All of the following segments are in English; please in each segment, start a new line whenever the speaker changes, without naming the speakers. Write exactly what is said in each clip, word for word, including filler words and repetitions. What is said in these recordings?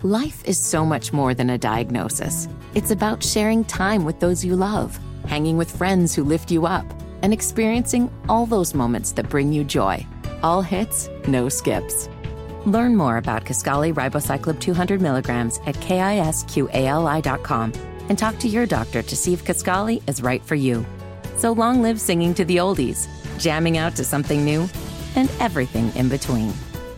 Life is so much more than a diagnosis. It's about sharing time with those you love, hanging with friends who lift you up, and experiencing all those moments that bring you joy. All hits, no skips. Learn more about Kisqali Ribociclib two hundred milligrams at kisqali dot com and talk to your doctor to see if Kisqali is right for you. So long live singing to the oldies, jamming out to something new, and everything in between.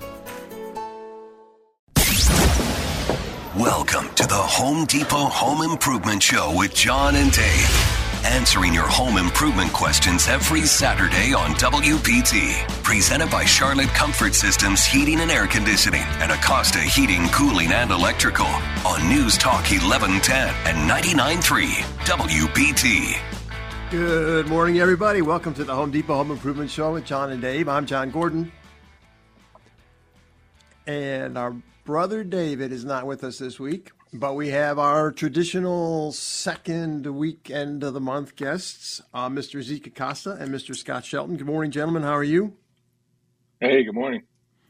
Welcome to the Home Depot Home Improvement Show with John and Dave. Answering your home improvement questions every Saturday on W P T. Presented by Charlotte Comfort Systems Heating and Air Conditioning and Acosta Heating, Cooling, and Electrical on News Talk eleven ten and ninety-nine point three W P T.
Good morning, everybody. Welcome to the Home Depot Home Improvement Show with John and Dave. I'm John Gordon. And our brother David is not with us this week, but we have our traditional second weekend of the month guests, uh, Mister Zeke Acosta and Mister Scott Shelton. Good morning, gentlemen. How are you?
Hey, good morning.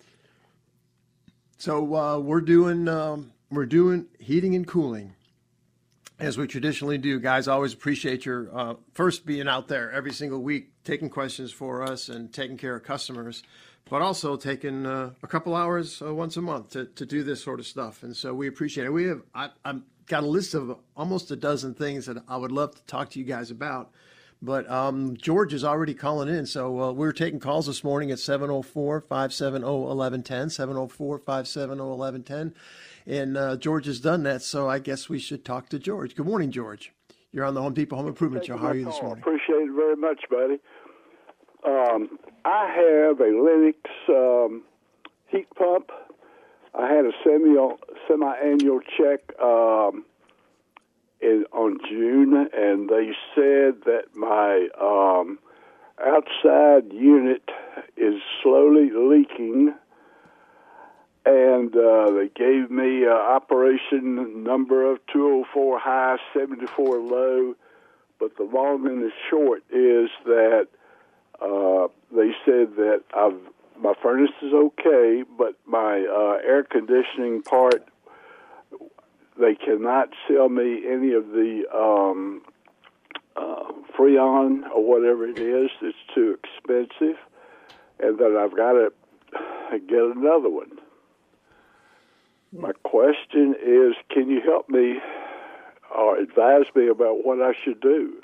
So uh, we're doing um, we're doing heating and cooling, as we traditionally do. Guys, I always appreciate your uh, first being out there every single week, taking questions for us and taking care of customers, but also taking uh, a couple hours uh, once a month to, to do this sort of stuff. And so we appreciate it. We have I, I've got a list of almost a dozen things that I would love to talk to you guys about. But um, George is already calling in. So uh, we're taking calls this morning at seven oh four, five seven oh, one one one oh, seven oh four, five seven oh, one one one oh. And uh, George has done that, so I guess we should talk to George. Good morning, George. You're on the Home Depot Home Improvement Show. How are you this morning?
Appreciate it very much, buddy. Um, I have a Lennox um, heat pump. I had a semi semi-annual check um, in on June, and they said that my um, outside unit is slowly leaking. And uh, they gave me an operation number of two oh four high, seventy-four low. But the long and the short is that uh, they said that I've, my furnace is okay, but my uh, air conditioning part, they cannot sell me any of the um, uh, Freon or whatever it is. It's too expensive. And that I've got to get another one. My question is, can you help me or advise me about what I should do?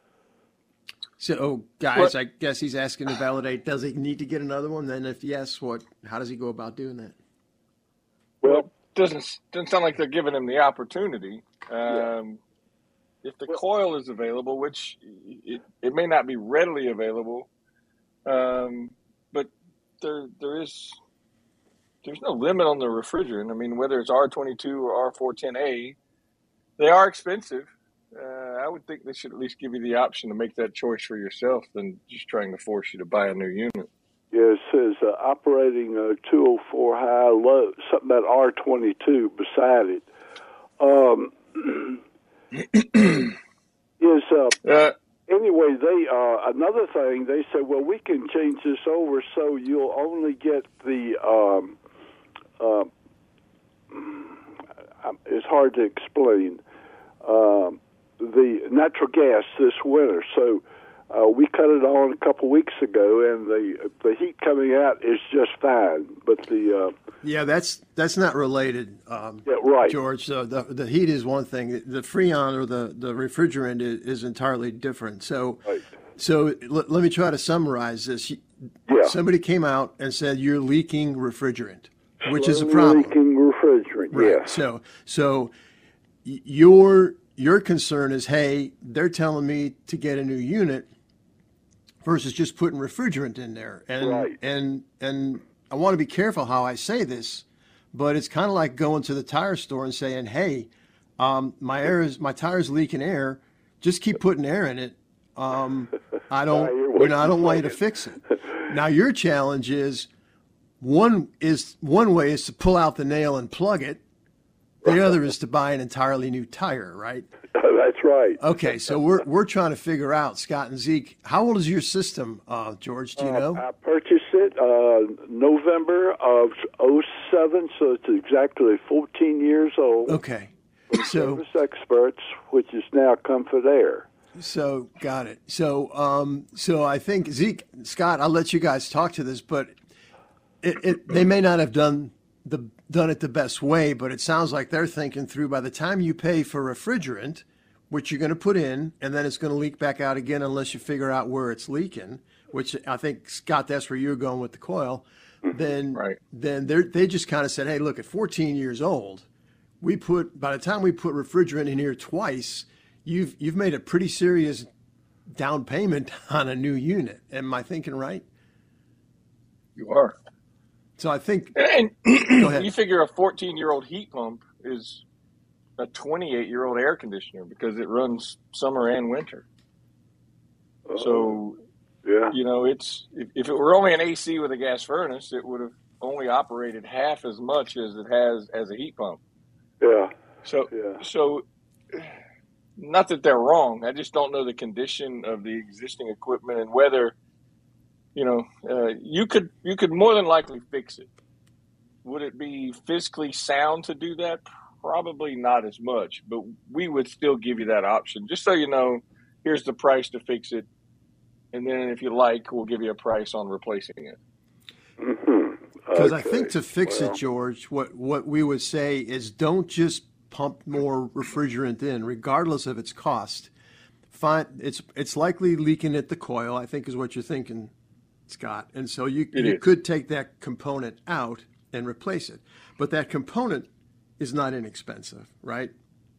So, guys, what? I guess he's asking to validate, does he need to get another one? Then if yes, what? How does he go about doing that?
Well, it doesn't, doesn't sound like they're giving him the opportunity. Um, yeah. If the well, coil is available, which it, it may not be readily available, um, but there there is... There's no limit on the refrigerant. I mean, whether it's R twenty-two or R four ten A, they are expensive. Uh, I would think they should at least give you the option to make that choice for yourself than just trying to force you to buy a new unit.
Yeah, it says uh, operating a two oh four high, low, something about R twenty-two beside it. Um, is uh, uh, anyway, they uh, another thing, they said, well, we can change this over so you'll only get the... Um, Uh, it's hard to explain, uh, the natural gas this winter. So uh, we cut it on a couple weeks ago, and the the heat coming out is just fine. But the uh,
yeah, that's that's not related, um,
yeah, right,
George. So the the heat is one thing. The Freon or the, the refrigerant is, is entirely different. So
right.
so l- let me try to summarize this.
Yeah.
Somebody came out and said you're leaking refrigerant. Which is a problem.
Leaking refrigerant,
right.
Yeah.
So, so your your concern is, hey, they're telling me to get a new unit versus just putting refrigerant in there, and
right.
and and I want to be careful how I say this, but it's kind of like going to the tire store and saying, hey, um, my air is my tire's leaking air, just keep putting air in it. Um, I don't, you know, I don't want you to fix it. Now your challenge is. One is one way is to pull out the nail and plug it. The other is to buy an entirely new tire, right?
That's right.
Okay, so we're we're trying to figure out, Scott and Zeke, how old is your system, uh, George? Do you
uh,
know?
I purchased it. Uh, November of oh seven, so it's exactly fourteen years old.
Okay.
From
So,
Service Experts, which is now Comfort Air.
so got it. So, um, so I think Zeke, Scott, I'll let you guys talk to this, but it, it they may not have done the done it the best way, but it sounds like they're thinking through. By the time you pay for refrigerant, which you're going to put in, and then it's going to leak back out again unless you figure out where it's leaking, which I think, Scott, that's where you're going with the coil, then
Right.
then they they just kind of said, hey, look, at fourteen years old, we put by the time we put refrigerant in here twice, you've you've made a pretty serious down payment on a new unit. Am I thinking right?
You are.
So I think
And
go ahead.
you figure a fourteen-year-old heat pump is a twenty-eight-year-old air conditioner because it runs summer and winter. So,
Yeah.
you know, it's if, if it were only an A C with a gas furnace, it would have only operated half as much as it has as a heat pump.
Yeah.
So,
Yeah.
so not that they're wrong. I just don't know the condition of the existing equipment and whether, you know, uh, you could you could more than likely fix it. Would it be fiscally sound to do that? Probably not as much, but we would still give you that option. Just so you know, here's the price to fix it. And then if you like, we'll give you a price on replacing it.
Mm-hmm.
Because I
Okay.
think to fix
Well,
it, George, what, what we would say is don't just pump more refrigerant in, regardless of its cost. Find it's it's likely leaking at the coil, I think is what you're thinking, Scott. And so you
It
you
is.
could take that component out and replace it. But that component is not inexpensive, right?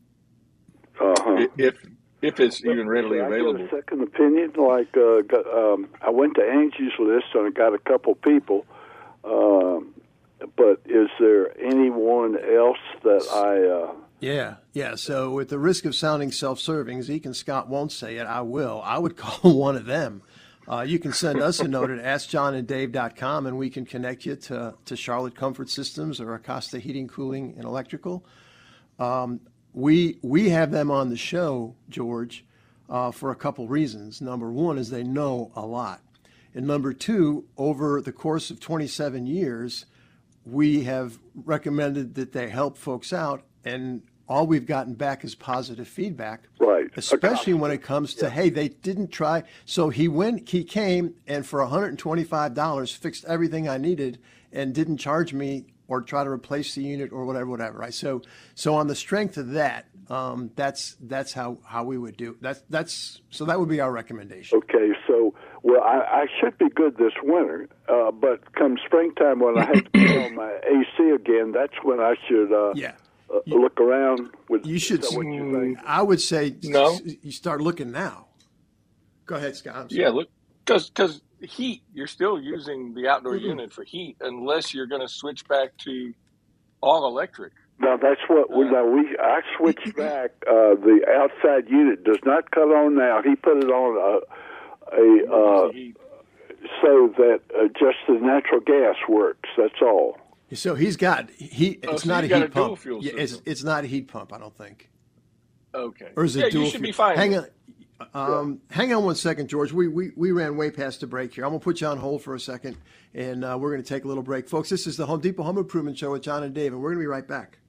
Uh-huh.
If if it's even readily
Can I get
available.
a second opinion? Like, uh, got, um, I went to Angie's List and I got a couple people. Um, but is there anyone else that I? Uh,
Yeah, yeah. So at the risk of sounding self-serving, Zeke and Scott won't say it. I will. I would call one of them. Uh, you can send us a note at ask john and dave dot com, and we can connect you to, to Charlotte Comfort Systems or Acosta Heating, Cooling, and Electrical. Um, we we have them on the show, George, uh, for a couple reasons. Number one is they know a lot. And number two, over the course of twenty-seven years, we have recommended that they help folks out, and all we've gotten back is positive feedback.
Right.
Especially when it comes to, hey, they didn't try. So he went, he came and for one hundred twenty-five dollars fixed everything I needed and didn't charge me or try to replace the unit or whatever, whatever. Right. So, so on the strength of that, um, that's that's how, how we would do. That's that's so that would be our recommendation.
Okay, so well, I, I should be good this winter, uh, but come springtime when I have to put on my A C again, that's when I should uh,
Yeah.
uh, look around. With
You should.
is that what you think?
I would say
No.
s- you start looking now. Go ahead, Scott. I'm sorry.
Yeah, look, because because heat, you're still using the outdoor
Mm-hmm.
unit for heat unless you're going to switch back to all electric.
Now that's what we now we I switched back. Uh, the outside unit does not cut on now. He put it on a, a uh,
Heat.
so that uh, just the natural gas works. That's all.
So he's got he.
Oh,
It's
so
not a
you got
heat
a dual
pump.
fuel
Yeah, it's
system.
it's not a heat pump. I don't think.
Okay.
Or is it
yeah,
dual
you should
fuel?
be fine.
Hang on. Um, hang on one second, George. We, we we ran way past the break here. I'm gonna put you on hold for a second, and uh, we're gonna take a little break, folks. This is the Home Depot Home Improvement Show with John and Dave, and we're gonna be right back.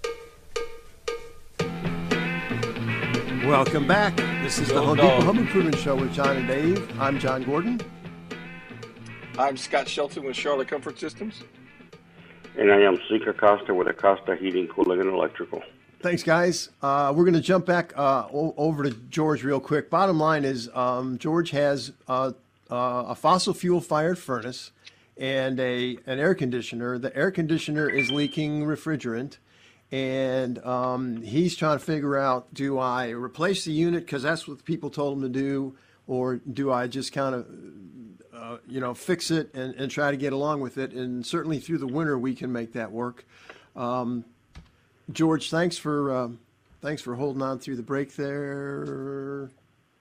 Welcome back. This is the
Go
Home
dog.
Depot Home Improvement Show with John and Dave. I'm John Gordon.
I'm Scott Shelton with Charlotte Comfort Systems.
And I am Zeke Acosta with Acosta Heating, Cooling, and Electrical.
Thanks, guys. Uh, we're going to jump back uh, o- over to George real quick. Bottom line is um, George has uh, uh, a fossil fuel fired furnace and a an air conditioner. The air conditioner is leaking refrigerant, and um, he's trying to figure out, do I replace the unit because that's what people told him to do, or do I just kind of uh, you know, fix it and, and try to get along with it? And certainly through the winter we can make that work. Um, George, thanks for uh, thanks for holding on through the break there.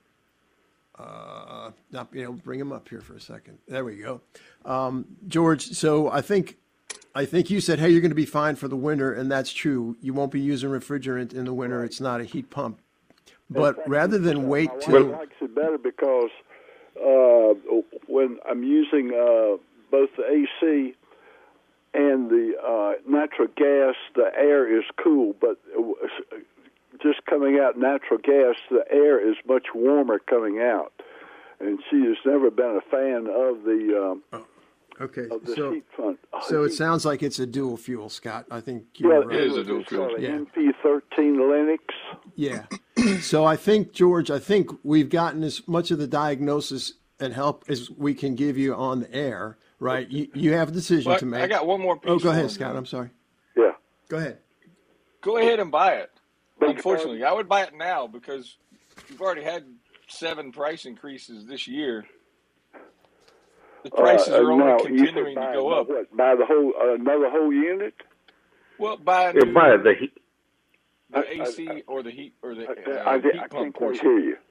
Uh, not being able to bring him up here for a second. There we go, um, George. So I think I think you said, hey, you're going to be fine for the winter, and that's true. You won't be using refrigerant in the winter. It's not a heat pump. But rather than wait
My wife
till
likes it better because uh, when I'm using uh, both the A C and the uh, natural gas, the air is cool, but just coming out natural gas, the air is much warmer coming out. And she has never been a fan of the um,
oh, okay.
of the
so,
heat pump.
So it sounds like it's a dual fuel, Scott. I think you're
yeah,
right.
It is a dual fuel.
Yeah.
M P thirteen Linux.
Yeah. So I think, George, I think we've gotten as much of the diagnosis and help as we can give you on the air, right? You, you have a decision
But
to make.
I got one more piece.
Oh, go ahead,
on
Scott.
that.
I'm sorry.
Yeah.
Go ahead.
Go ahead and buy it.
Beg
Unfortunately, I would buy it now because you've already had seven price increases this year. The prices
uh,
are only
now,
continuing
buy,
to go up.
What, buy the whole uh, another whole unit?
Well, buy a
Yeah,
new,
buy the heat.
the
I-
A C
I-
or the heat or the
I,
uh,
I, I,
heat
I
pump
can't quite
portion.
hear you.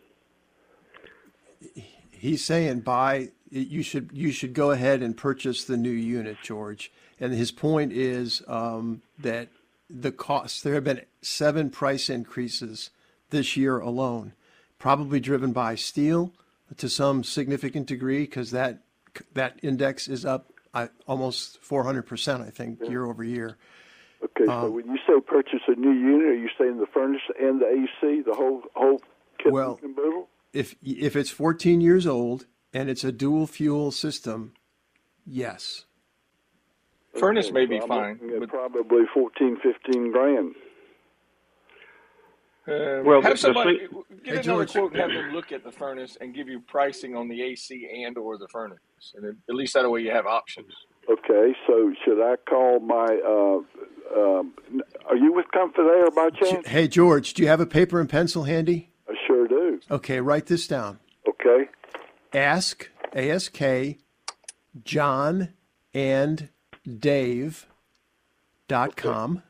He's saying buy. You should you should go ahead and purchase the new unit, George. And his point is um, that the cost. There have been seven price increases this year alone, probably driven by steel to some significant degree, because that that index is up uh, almost four hundred percent, I think, year over year.
Okay, so
Um,
when you say purchase a new unit, are you saying the furnace and the A C, the whole whole kit
Well,
and caboodle?
If if it's fourteen years old and it's a dual fuel system, yes.
Furnace
Okay,
may
so
be
I'm
fine,
looking at
but
probably fourteen, fifteen grand.
uh,
Well, the-
have
the
somebody
thing-
get
Hey,
another
George.
quote and have them look at the furnace and give you pricing on the A C and or the furnace, and then, at least that way you have options.
Okay, so should I call my? Uh, um, are you with Comfort Air by chance?
Hey, George, do you have a paper and pencil handy?
I sure do.
Okay, write this down.
Okay.
Ask, A S K, John and Dave dot com.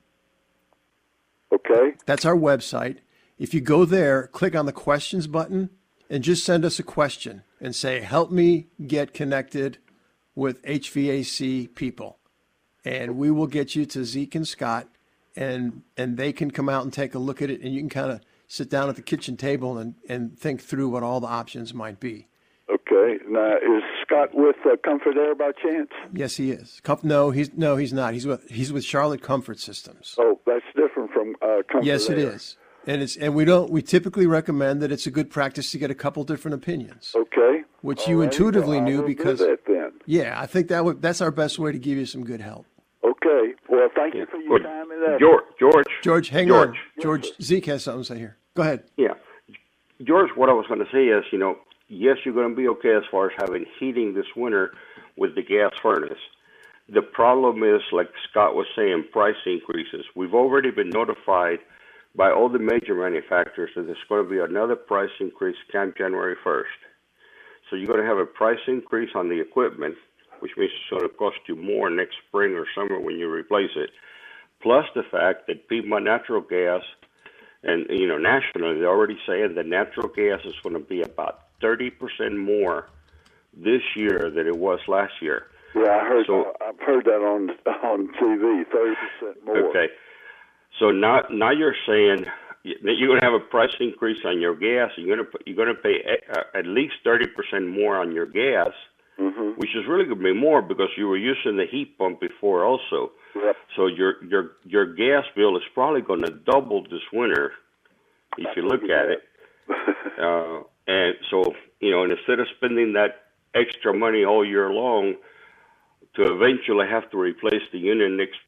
Okay.
That's our website. If you go there, click on the questions button and just send us a question and say, help me get connected with H V A C people. And we will get you to Zeke and Scott, and and they can come out and take a look at it, and you can kind of sit down at the kitchen table and, and think through what all the options might be.
Okay. Now, is Scott with uh, Comfort Air by chance?
Yes, he is. Com- no, he's no, he's not. He's with he's with Charlotte Comfort Systems.
Oh, that's different from uh, Comfort
Yes, it
Air.
is. And it's and we don't we typically recommend that it's a good practice to get a couple different opinions.
Okay.
Which
All
you
right.
intuitively
Well, I
knew
will do
because
that then.
yeah, I think that would that's our best way to give you some good help.
Okay. Well, thank you for your
Well,
time and effort.
George, George,
George, hang
George.
on. George, Zeke has something to say here. Go ahead.
Yeah, George. What I was going to say is, you know, yes, you're going to be okay as far as having heating this winter with the gas furnace. The problem is, like Scott was saying, price increases. We've already been notified by all the major manufacturers that there's going to be another price increase come January first. So you're going to have a price increase on the equipment, which means it's going to cost you more next spring or summer when you replace it. Plus the fact that Piedmont Natural Gas, and you know nationally, they're already saying that natural gas is going to be about thirty percent more this year than it was last year.
Yeah, I heard.
So-
I've heard that on on T V. Thirty percent more.
Okay. So now, now you're saying that you're going to have a price increase on your gas. You're going to you're going to pay at least thirty percent more on your gas,
Mm-hmm.
which is really going to be more because you were using the heat pump before also.
Yep.
So your your your gas bill is probably going to double this winter if you look at it. Uh, and so you know, and instead of spending that extra money all year long to eventually have to replace the unit next.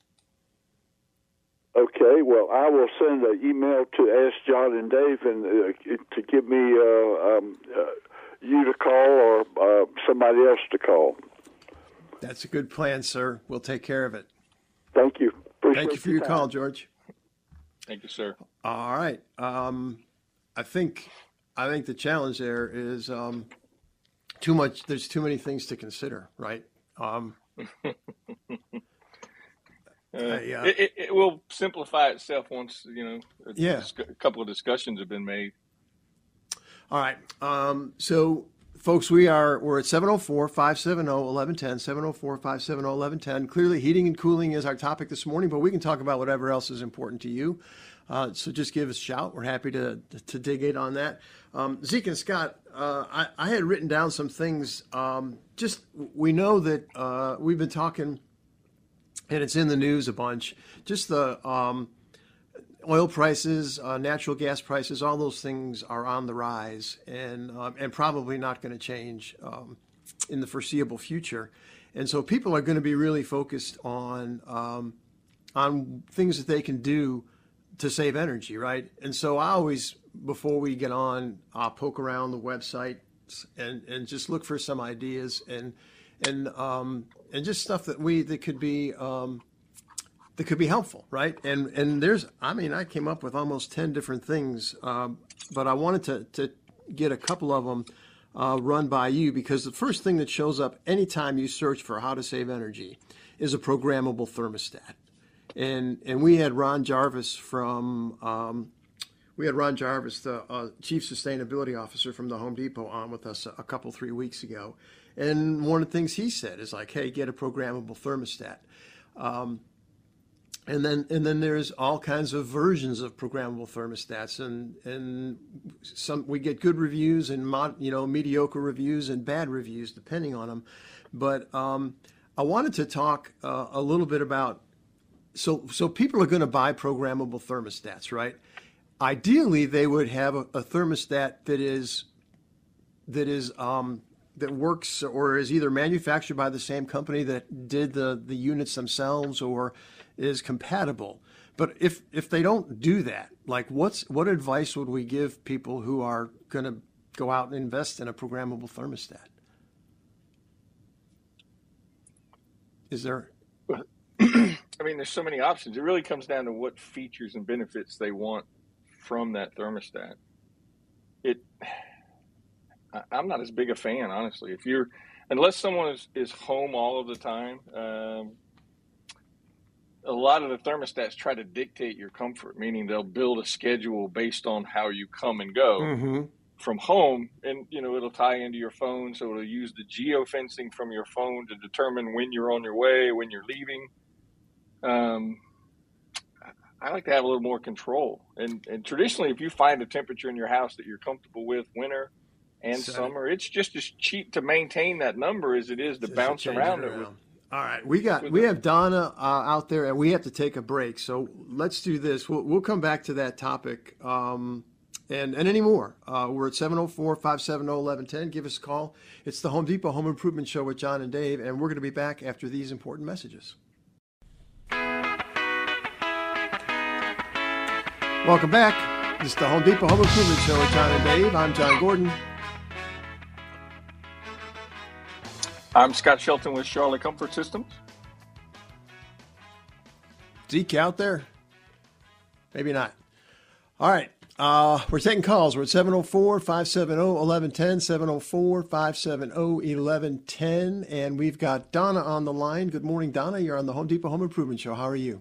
Okay, well, I will send an email to Ask John and Dave and uh, to give me uh, um, uh, you to call or uh, somebody else to call.
That's a good plan, sir. We'll take care of it.
Thank you. Appreciate
Thank you for your
time.
call, George.
Thank you, sir.
All right. Um, I think I think the challenge there is um, too much. There's too many things to consider, right? Um,
Uh,
I, uh,
it, it, it will simplify itself once you know a,
Yeah.
dis- a couple of discussions have been made.
all right. Um, so folks, we are we're at seven oh four, five seven oh, eleven ten, seven oh four, five seven oh, eleven ten. Clearly, heating and cooling is our topic this morning, but we can talk about whatever else is important to you. Uh, so just give us a shout. We're happy to to dig in on that. Um, Zeke and Scott, uh, I, I had written down some things. Um, just we know that uh, we've been talking, and it's in the news a bunch. Just the um, oil prices, uh, natural gas prices, all those things are on the rise, and uh, and probably not going to change um, in the foreseeable future. And so people are going to be really focused on um, on things that they can do to save energy, right? And so I always, before we get on, I'll poke around the website and, and just look for some ideas and and um, and just stuff that we that could be um, that could be helpful, right? And and there's, I mean, I came up with almost ten different things, um, but I wanted to to get a couple of them uh, run by you, because the first thing that shows up anytime you search for how to save energy is a programmable thermostat. And and we had Ron Jarvis from um, we had Ron Jarvis, the uh, Chief Sustainability Officer from the Home Depot, on with us a, a couple three weeks ago. And one of the things he said is like, "Hey, get a programmable thermostat." Um, and then and then there's all kinds of versions of programmable thermostats, and and some we get good reviews and mod, you know mediocre reviews and bad reviews depending on them. But um, I wanted to talk uh, a little bit about. So, so people are going to buy programmable thermostats, right? Ideally, they would have a, a thermostat that is that is um, that works or is either manufactured by the same company that did the, the units themselves, or is compatible. But if if they don't do that, like what's what advice would we give people who are going to go out and invest in a programmable thermostat? Is there?
I mean, there's so many options. It really comes down to what features and benefits they want from that thermostat. It, I'm not as big a fan, honestly. If you're, unless someone is, is home all of the time, um, a lot of the thermostats try to dictate your comfort, meaning they'll build a schedule based on how you come and go mm-hmm. from home. And, you know, it'll tie into your phone. So it'll use the geofencing from your phone to determine when you're on your way, when you're leaving. Um, I like to have a little more control. And, and traditionally, if you find a temperature in your house that you're comfortable with, winter and so, summer, it's just as cheap to maintain that number as it is to bounce around it. With,
All right, we got we the, have Donna uh, out there, and we have to take a break. So let's do this. We'll we'll come back to that topic um, and and any more. Uh, we're at seven oh four, five seven oh, eleven ten. Give us a call. It's the Home Depot Home Improvement Show with John and Dave, and we're going to be back after these important messages. Welcome back. This is the Home Depot Home Improvement Show with John and Dave. I'm John Gordon.
I'm Scott Shelton with Charlotte Comfort Systems.
Zeke out there? Maybe not. All right. Uh, we're taking calls. We're at seven oh four, five seven oh, eleven ten, seven oh four, five seven oh, eleven ten. And we've got Donna on the line. Good morning, Donna. You're on the Home Depot Home Improvement Show. How are you?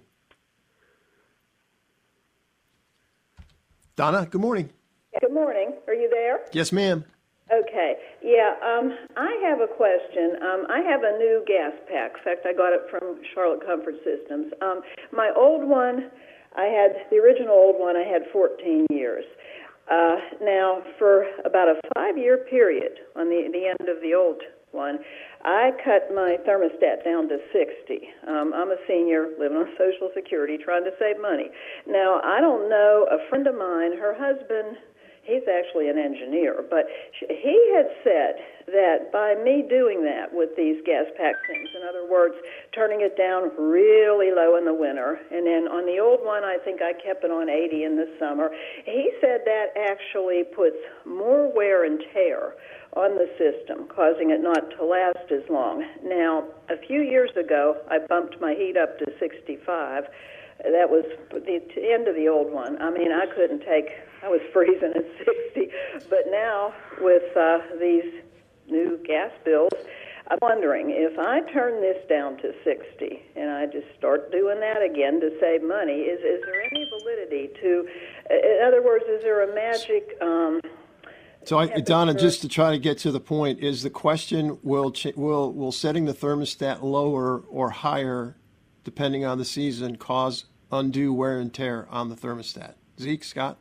Donna, good morning.
Good morning. Are you there?
Yes, ma'am.
Okay. Yeah, um, I have a question. Um, I have a new gas pack. In fact, I got it from Charlotte Comfort Systems. Um, my old one, I had, the original old one, I had fourteen years. Uh, now, for about a five-year period on the, the end of the old one, I cut my thermostat down to sixty. Um, I'm a senior living on Social Security trying to save money. Now, I don't know, a friend of mine, her husband, he's actually an engineer, but he had said that by me doing that with these gas pack things, in other words, turning it down really low in the winter, and then on the old one, I think I kept it on eighty in the summer, he said that actually puts more wear and tear on the system, causing it not to last as long. Now, a few years ago, I bumped my heat up to sixty-five. That was the end of the old one. I mean, I couldn't take, I was freezing at sixty. But now, with uh, these new gas bills, I'm wondering if I turn this down to sixty and I just start doing that again to save money, is, is there any validity to, in other words, is there a magic um,
So, I, Donna, just to try to get to the point, is the question: will ch- will will setting the thermostat lower or higher, depending on the season, cause undue wear and tear on the thermostat? Zeke, Scott?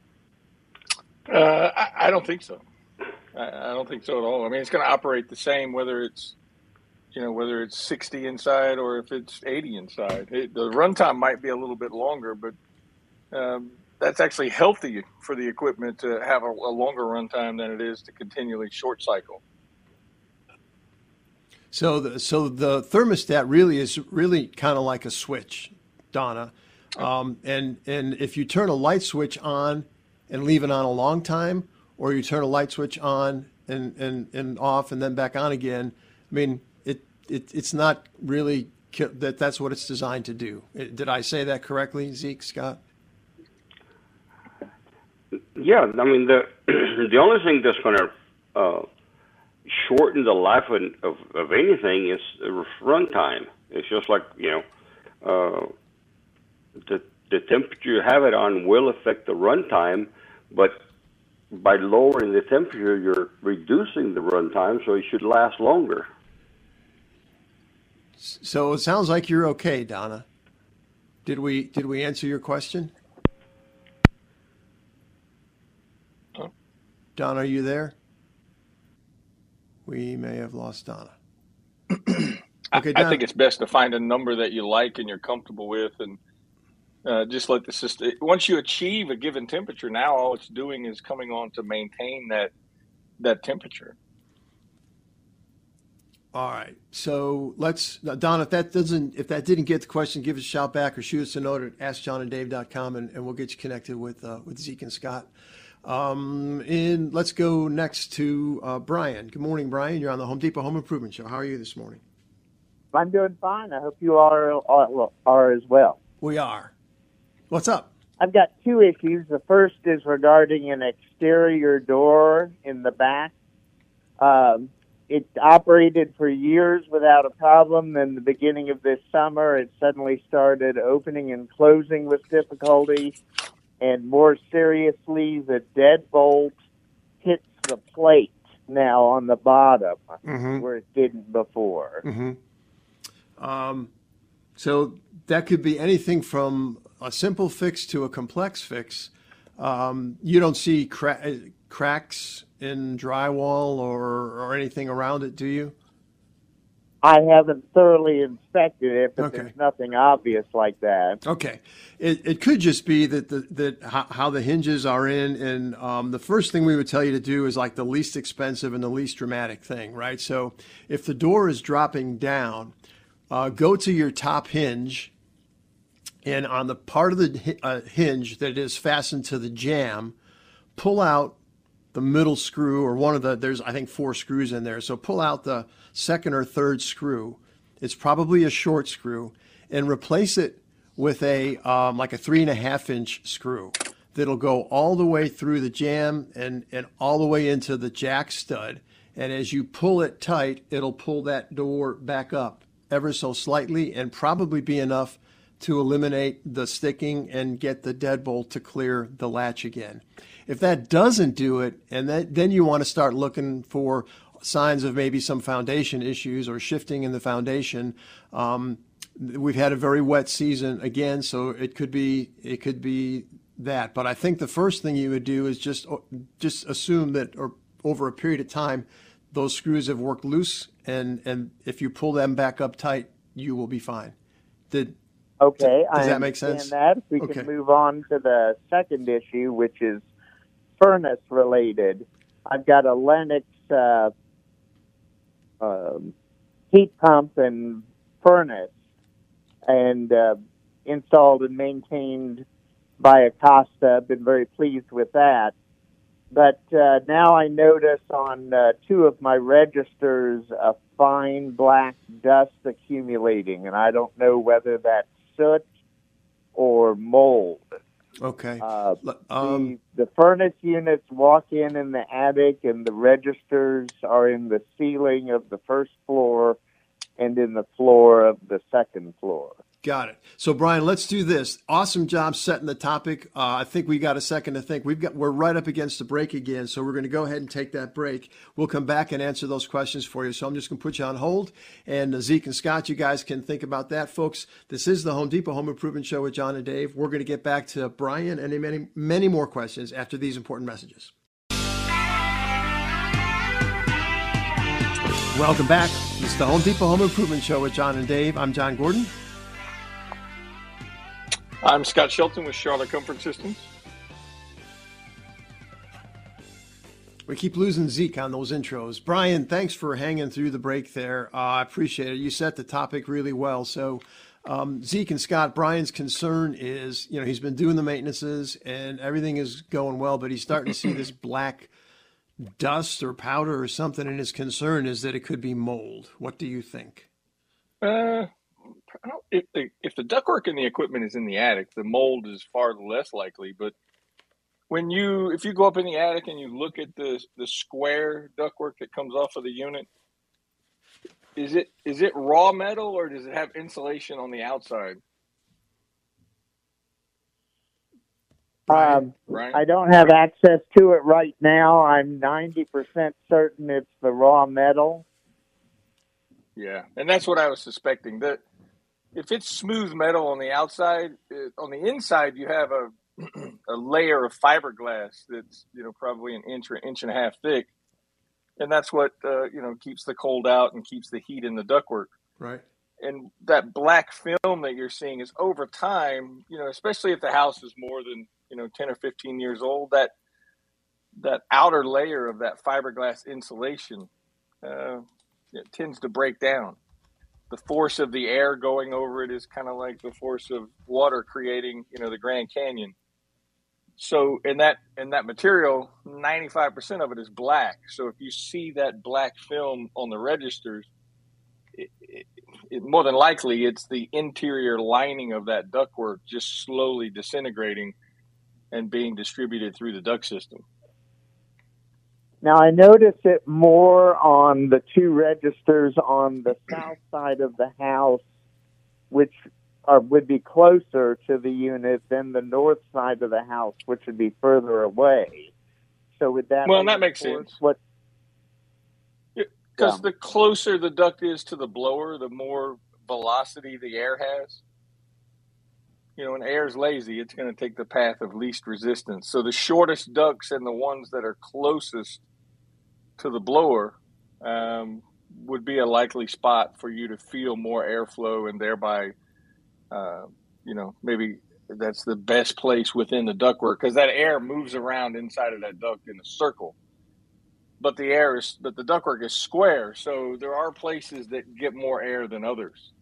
Uh, I, I don't think so. I, I don't think so at all. I mean, it's going to operate the same whether it's, you know, whether it's sixty inside or if it's eighty inside. It, the runtime might be a little bit longer, but um, that's actually healthy for the equipment to have a, a longer runtime than it is to continually short cycle.
So, the, so the thermostat really is really kind of like a switch, Donna. Um, and and if you turn a light switch on and leave it on a long time, or you turn a light switch on and, and, and off and then back on again, I mean, it, it it's not really that that's what it's designed to do. Did I say that correctly, Zeke, Scott?
Yeah, I mean, the the only thing that's going to uh, shorten the life of, of, of anything is the runtime. It's just like, you know, uh, the the temperature you have it on will affect the runtime, but by lowering the temperature, you're reducing the runtime, so it should last longer.
So it sounds like you're okay, Donna. Did we did we answer your question? Donna, are you there? We may have lost Donna.
Okay, I, I think it's best to find a number that you like and you're comfortable with, and uh, just let the system. Once you achieve a given temperature, now all it's doing is coming on to maintain that that temperature.
All right. So let's, Don, if that doesn't, if that didn't get the question, give us a shout back or shoot us a note at ask john and dave dot com, and, and we'll get you connected with uh, with Zeke and Scott. Um, and let's go next to uh, Brian. Good morning, Brian. You're on the Home Depot Home Improvement Show. How are you this morning?
I'm doing fine. I hope you are are, are as well.
We are. What's up?
I've got two issues. The first is regarding an exterior door in the back. Um, it operated for years without a problem. Then the beginning of this summer, it suddenly started opening and closing with difficulty. And more seriously, the deadbolt hits the plate now on the bottom, mm-hmm. where it didn't before.
Mm-hmm. Um, so that could be anything from a simple fix to a complex fix. Um, you don't see cra- cracks in drywall or, or anything around it, do you?
I haven't thoroughly inspected it, but
okay.
There's nothing obvious like that.
Okay. It it could just be that the that how, how the hinges are in, and um, the first thing we would tell you to do is like the least expensive and the least dramatic thing, right? So if the door is dropping down, uh, go to your top hinge, and on the part of the uh, hinge that is fastened to the jamb, pull out the middle screw, or one of the, there's I think four screws in there. So pull out the second or third screw. It's probably a short screw, and replace it with a um, like a three and a half inch screw that'll go all the way through the jamb and, and all the way into the jack stud. And as you pull it tight, it'll pull that door back up ever so slightly, and probably be enough to eliminate the sticking and get the deadbolt to clear the latch again. If that doesn't do it, and that, then you want to start looking for signs of maybe some foundation issues or shifting in the foundation. Um, we've had a very wet season again, so it could be it could be that. But I think the first thing you would do is just just assume that, or over a period of time, those screws have worked loose, and, and if you pull them back up tight, you will be fine. Did
okay?
Does
I
that make sense?
That. If we
okay.
can move on to the second issue, which is furnace related. I've got a Lennox uh, um, heat pump and furnace, and uh, installed and maintained by Acosta. I've been very pleased with that. But uh, now I notice on uh, two of my registers a fine black dust accumulating, and I don't know whether that's soot or mold.
Okay.
Uh,
um,
the, the furnace units walk in in the attic, and the registers are in the ceiling of the first floor and in the floor of the second floor.
Got it. So, Brian, let's do this. Awesome job setting the topic. Uh, I think we got a second to think. We've got we're right up against the break again, so we're going to go ahead and take that break. We'll come back and answer those questions for you. So I'm just going to put you on hold, and uh, Zeke and Scott, you guys can think about that, folks. This is the Home Depot Home Improvement Show with John and Dave. We're going to get back to Brian and many many more questions after these important messages. Welcome back. It's the Home Depot Home Improvement Show with John and Dave. I'm John Gordon.
I'm Scott Shelton with Charlotte Comfort Systems.
We keep losing Zeke on those intros. Brian, thanks for hanging through the break there. Uh, I appreciate it. You set the topic really well. So, um, Zeke and Scott, Brian's concern is, you know, he's been doing the maintenances and everything is going well, but he's starting to see this black dust or powder or something, and his concern is that it could be mold. What do you think?
Uh, I don't, if the if the ductwork and the equipment is in the attic, the mold is far less likely. But when you if you go up in the attic and you look at the the square ductwork that comes off of the unit, is it is it raw metal or does it have insulation on the outside?
Um,
Brian?
I don't have access to it right now. I'm ninety percent certain it's the raw metal.
Yeah, and that's what I was suspecting. That if it's smooth metal on the outside, it, on the inside you have a a layer of fiberglass that's, you know, probably an inch or inch and a half thick, and that's what uh, you know keeps the cold out and keeps the heat in the ductwork.
Right.
And that black film that you're seeing is over time, you know, especially if the house is more than, you know, ten or fifteen years old, that that outer layer of that fiberglass insulation uh, it tends to break down. The force of the air going over it is kind of like the force of water creating, you know, the Grand Canyon. So, in that in that material, ninety-five percent of it is black. So, if you see that black film on the registers, it, it, it, more than likely, it's the interior lining of that ductwork just slowly disintegrating and being distributed through the duct system.
Now, I notice it more on the two registers on the south side of the house, which are, would be closer to the unit than the north side of the house, which would be further away. So would that
well, that makes sense.
What?
Because
yeah.
the closer the duct is to the blower, the more velocity the air has. You know, when air is lazy, it's going to take the path of least resistance. So the shortest ducts and the ones that are closest to the blower um, would be a likely spot for you to feel more airflow, and thereby, uh, you know, maybe that's the best place within the ductwork, because that air moves around inside of that duct in a circle. But the air is, but the ductwork is square, so there are places that get more air than others.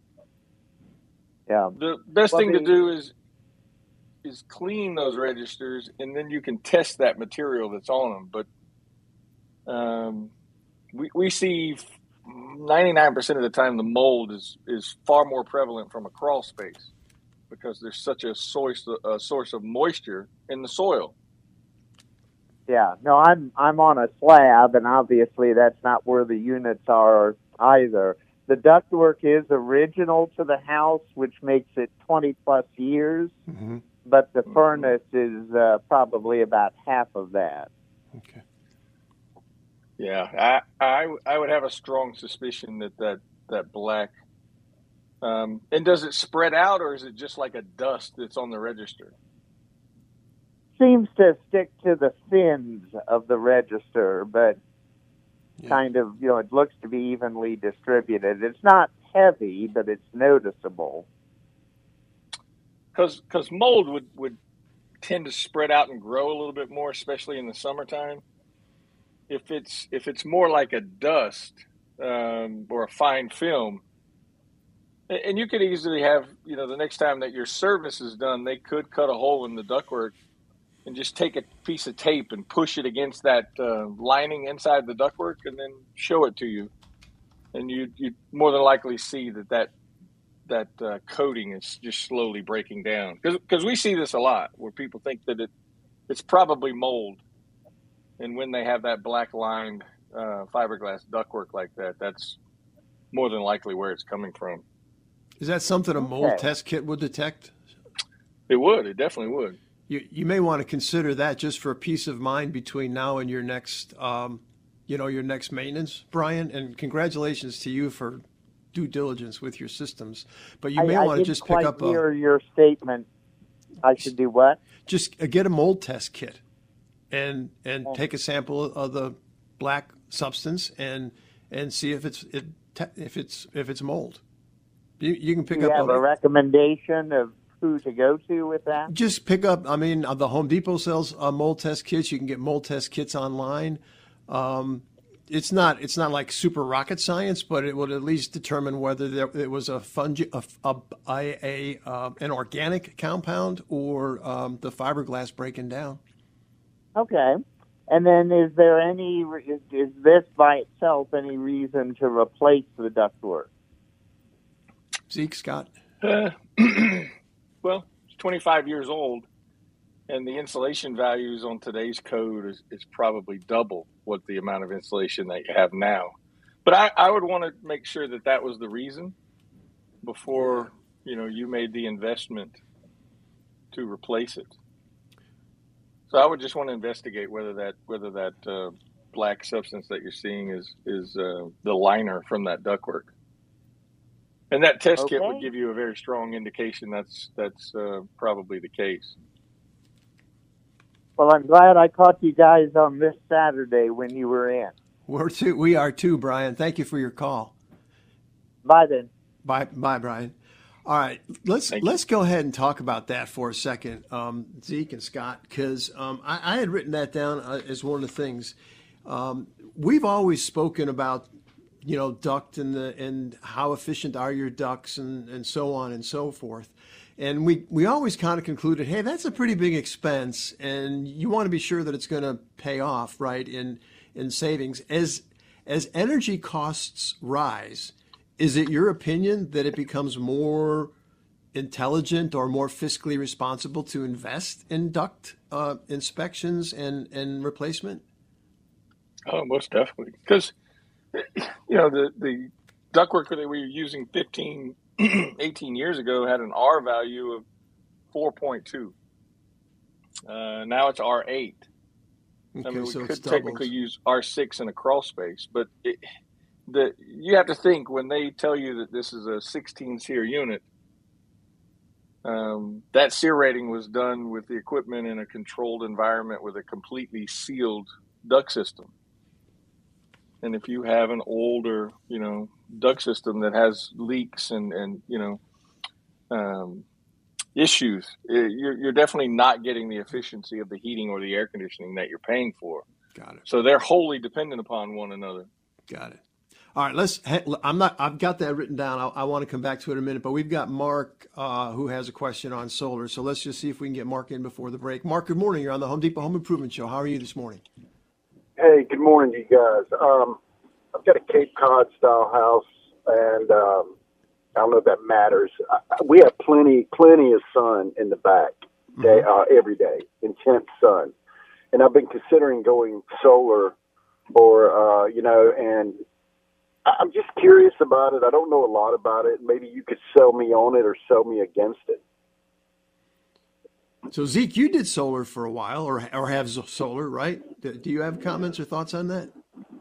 Yeah.
The best
well,
thing
the,
to do is is clean those registers, and then you can test that material that's on them. But um, we we see ninety-nine percent of the time the mold is, is far more prevalent from a crawl space because there's such a source a source of moisture in the soil.
Yeah. No, I'm I'm on a slab, and obviously that's not where the units are either. The ductwork is original to the house, which makes it twenty plus years, mm-hmm. but the furnace is uh, probably about half of that.
Okay.
Yeah, I, I, I would have a strong suspicion that that, that black, um, and does it spread out, or is it just like a dust that's on the register?
Seems to stick to the fins of the register, but yeah. kind of, you know, it looks to be evenly distributed. It's not heavy, but it's noticeable.
Because because mold would, would tend to spread out and grow a little bit more, especially in the summertime. If it's if it's more like a dust um, or a fine film, and you could easily have, you know, the next time that your service is done, they could cut a hole in the ductwork and just take a piece of tape and push it against that uh, lining inside the ductwork and then show it to you. And you you more than likely see that that, that uh, coating is just slowly breaking down. Because we see this a lot where people think that it it's probably mold. And when they have that black lined uh, fiberglass ductwork like that, that's more than likely where it's coming from.
Is that something a mold
Okay.
test kit would detect?
It would. It definitely would.
You you may want to consider that just for peace of mind between now and your next, um, you know, your next maintenance, Brian. And congratulations to you for due diligence with your systems. But you may
I, I
want to
didn't
just pick
quite
up
hear
a
your statement. I should do what?
just uh, get a mold test kit, and and
Oh.
take a sample of the black substance and and see if it's it, if it's if it's mold. You you can pick
Do you
up
have a recommendation of who to go to with that?
Just pick up, I mean, uh, the Home Depot sells uh, mold test kits. You can get mold test kits online. Um, it's not it's not like super rocket science, but it would at least determine whether there, it was a fungi, a, a, a, a uh, an organic compound or um, the fiberglass breaking down.
Okay. And then is there any, is, is this by itself any reason to replace the ductwork?
Zeke, Scott?
Uh, well, it's twenty-five years old, and the insulation values on today's code is, is probably double what the amount of insulation that you have now. But I, I would want to make sure that that was the reason before, you know, you made the investment to replace it. So I would just want to investigate whether that whether that uh, black substance that you're seeing is is uh, the liner from that ductwork. And that test kit would
Okay.
give you a very strong indication that's that's uh, probably the case.
Well, I'm glad I caught you guys on this Saturday when you were in.
We're too, we are too, Brian. Thank you for your call.
Bye then.
Bye, bye, Brian. All right, let's
Thank you.
let's go ahead and talk about that for a second, um, Zeke and Scott, because um, I, I had written that down uh, as one of the things. Um, we've always spoken about, you know, duct and the and how efficient are your ducts and, and so on and so forth. And we, we always kind of concluded, hey, that's a pretty big expense, and you want to be sure that it's going to pay off, right, in in savings. As as energy costs rise, is it your opinion that it becomes more intelligent or more fiscally responsible to invest in duct uh, inspections and, and replacement?
Oh, most definitely. Because, you know, the, the ductwork that we were using fifteen, eighteen years ago had an R value of four point two. Uh, now it's R eight.
Okay,
I mean, we
so
could
it's
technically
doubled.
use R six in a crawl space, but it, the you have to think when they tell you that this is a sixteen SEER unit, um, that SEER rating was done with the equipment in a controlled environment with a completely sealed duct system. And if you have an older, you know, duct system that has leaks and, and you know, um, issues, it, you're, you're definitely not getting the efficiency of the heating or the air conditioning that you're paying for.
Got it.
So they're wholly dependent upon one another.
Got it. All right, let's. I'm not. I've got that written down. I, I want to come back to it in a minute, but we've got Mark uh, who has a question on solar. So let's just see if we can get Mark in before the break. Mark, good morning. You're on the Home Depot Home Improvement Show. How are you this morning?
Hey, good morning, you guys. Um, I've got a Cape Cod style house, and um, I don't know if that matters. I, we have plenty, plenty of sun in the back day, uh, every day, intense sun. And I've been considering going solar, or uh, you know, and I- I'm just curious about it. I don't know a lot about it. Maybe you could sell me on it or sell me against it.
So Zeke, you did solar for a while, or or have solar, right? Do, do you have comments or thoughts on that?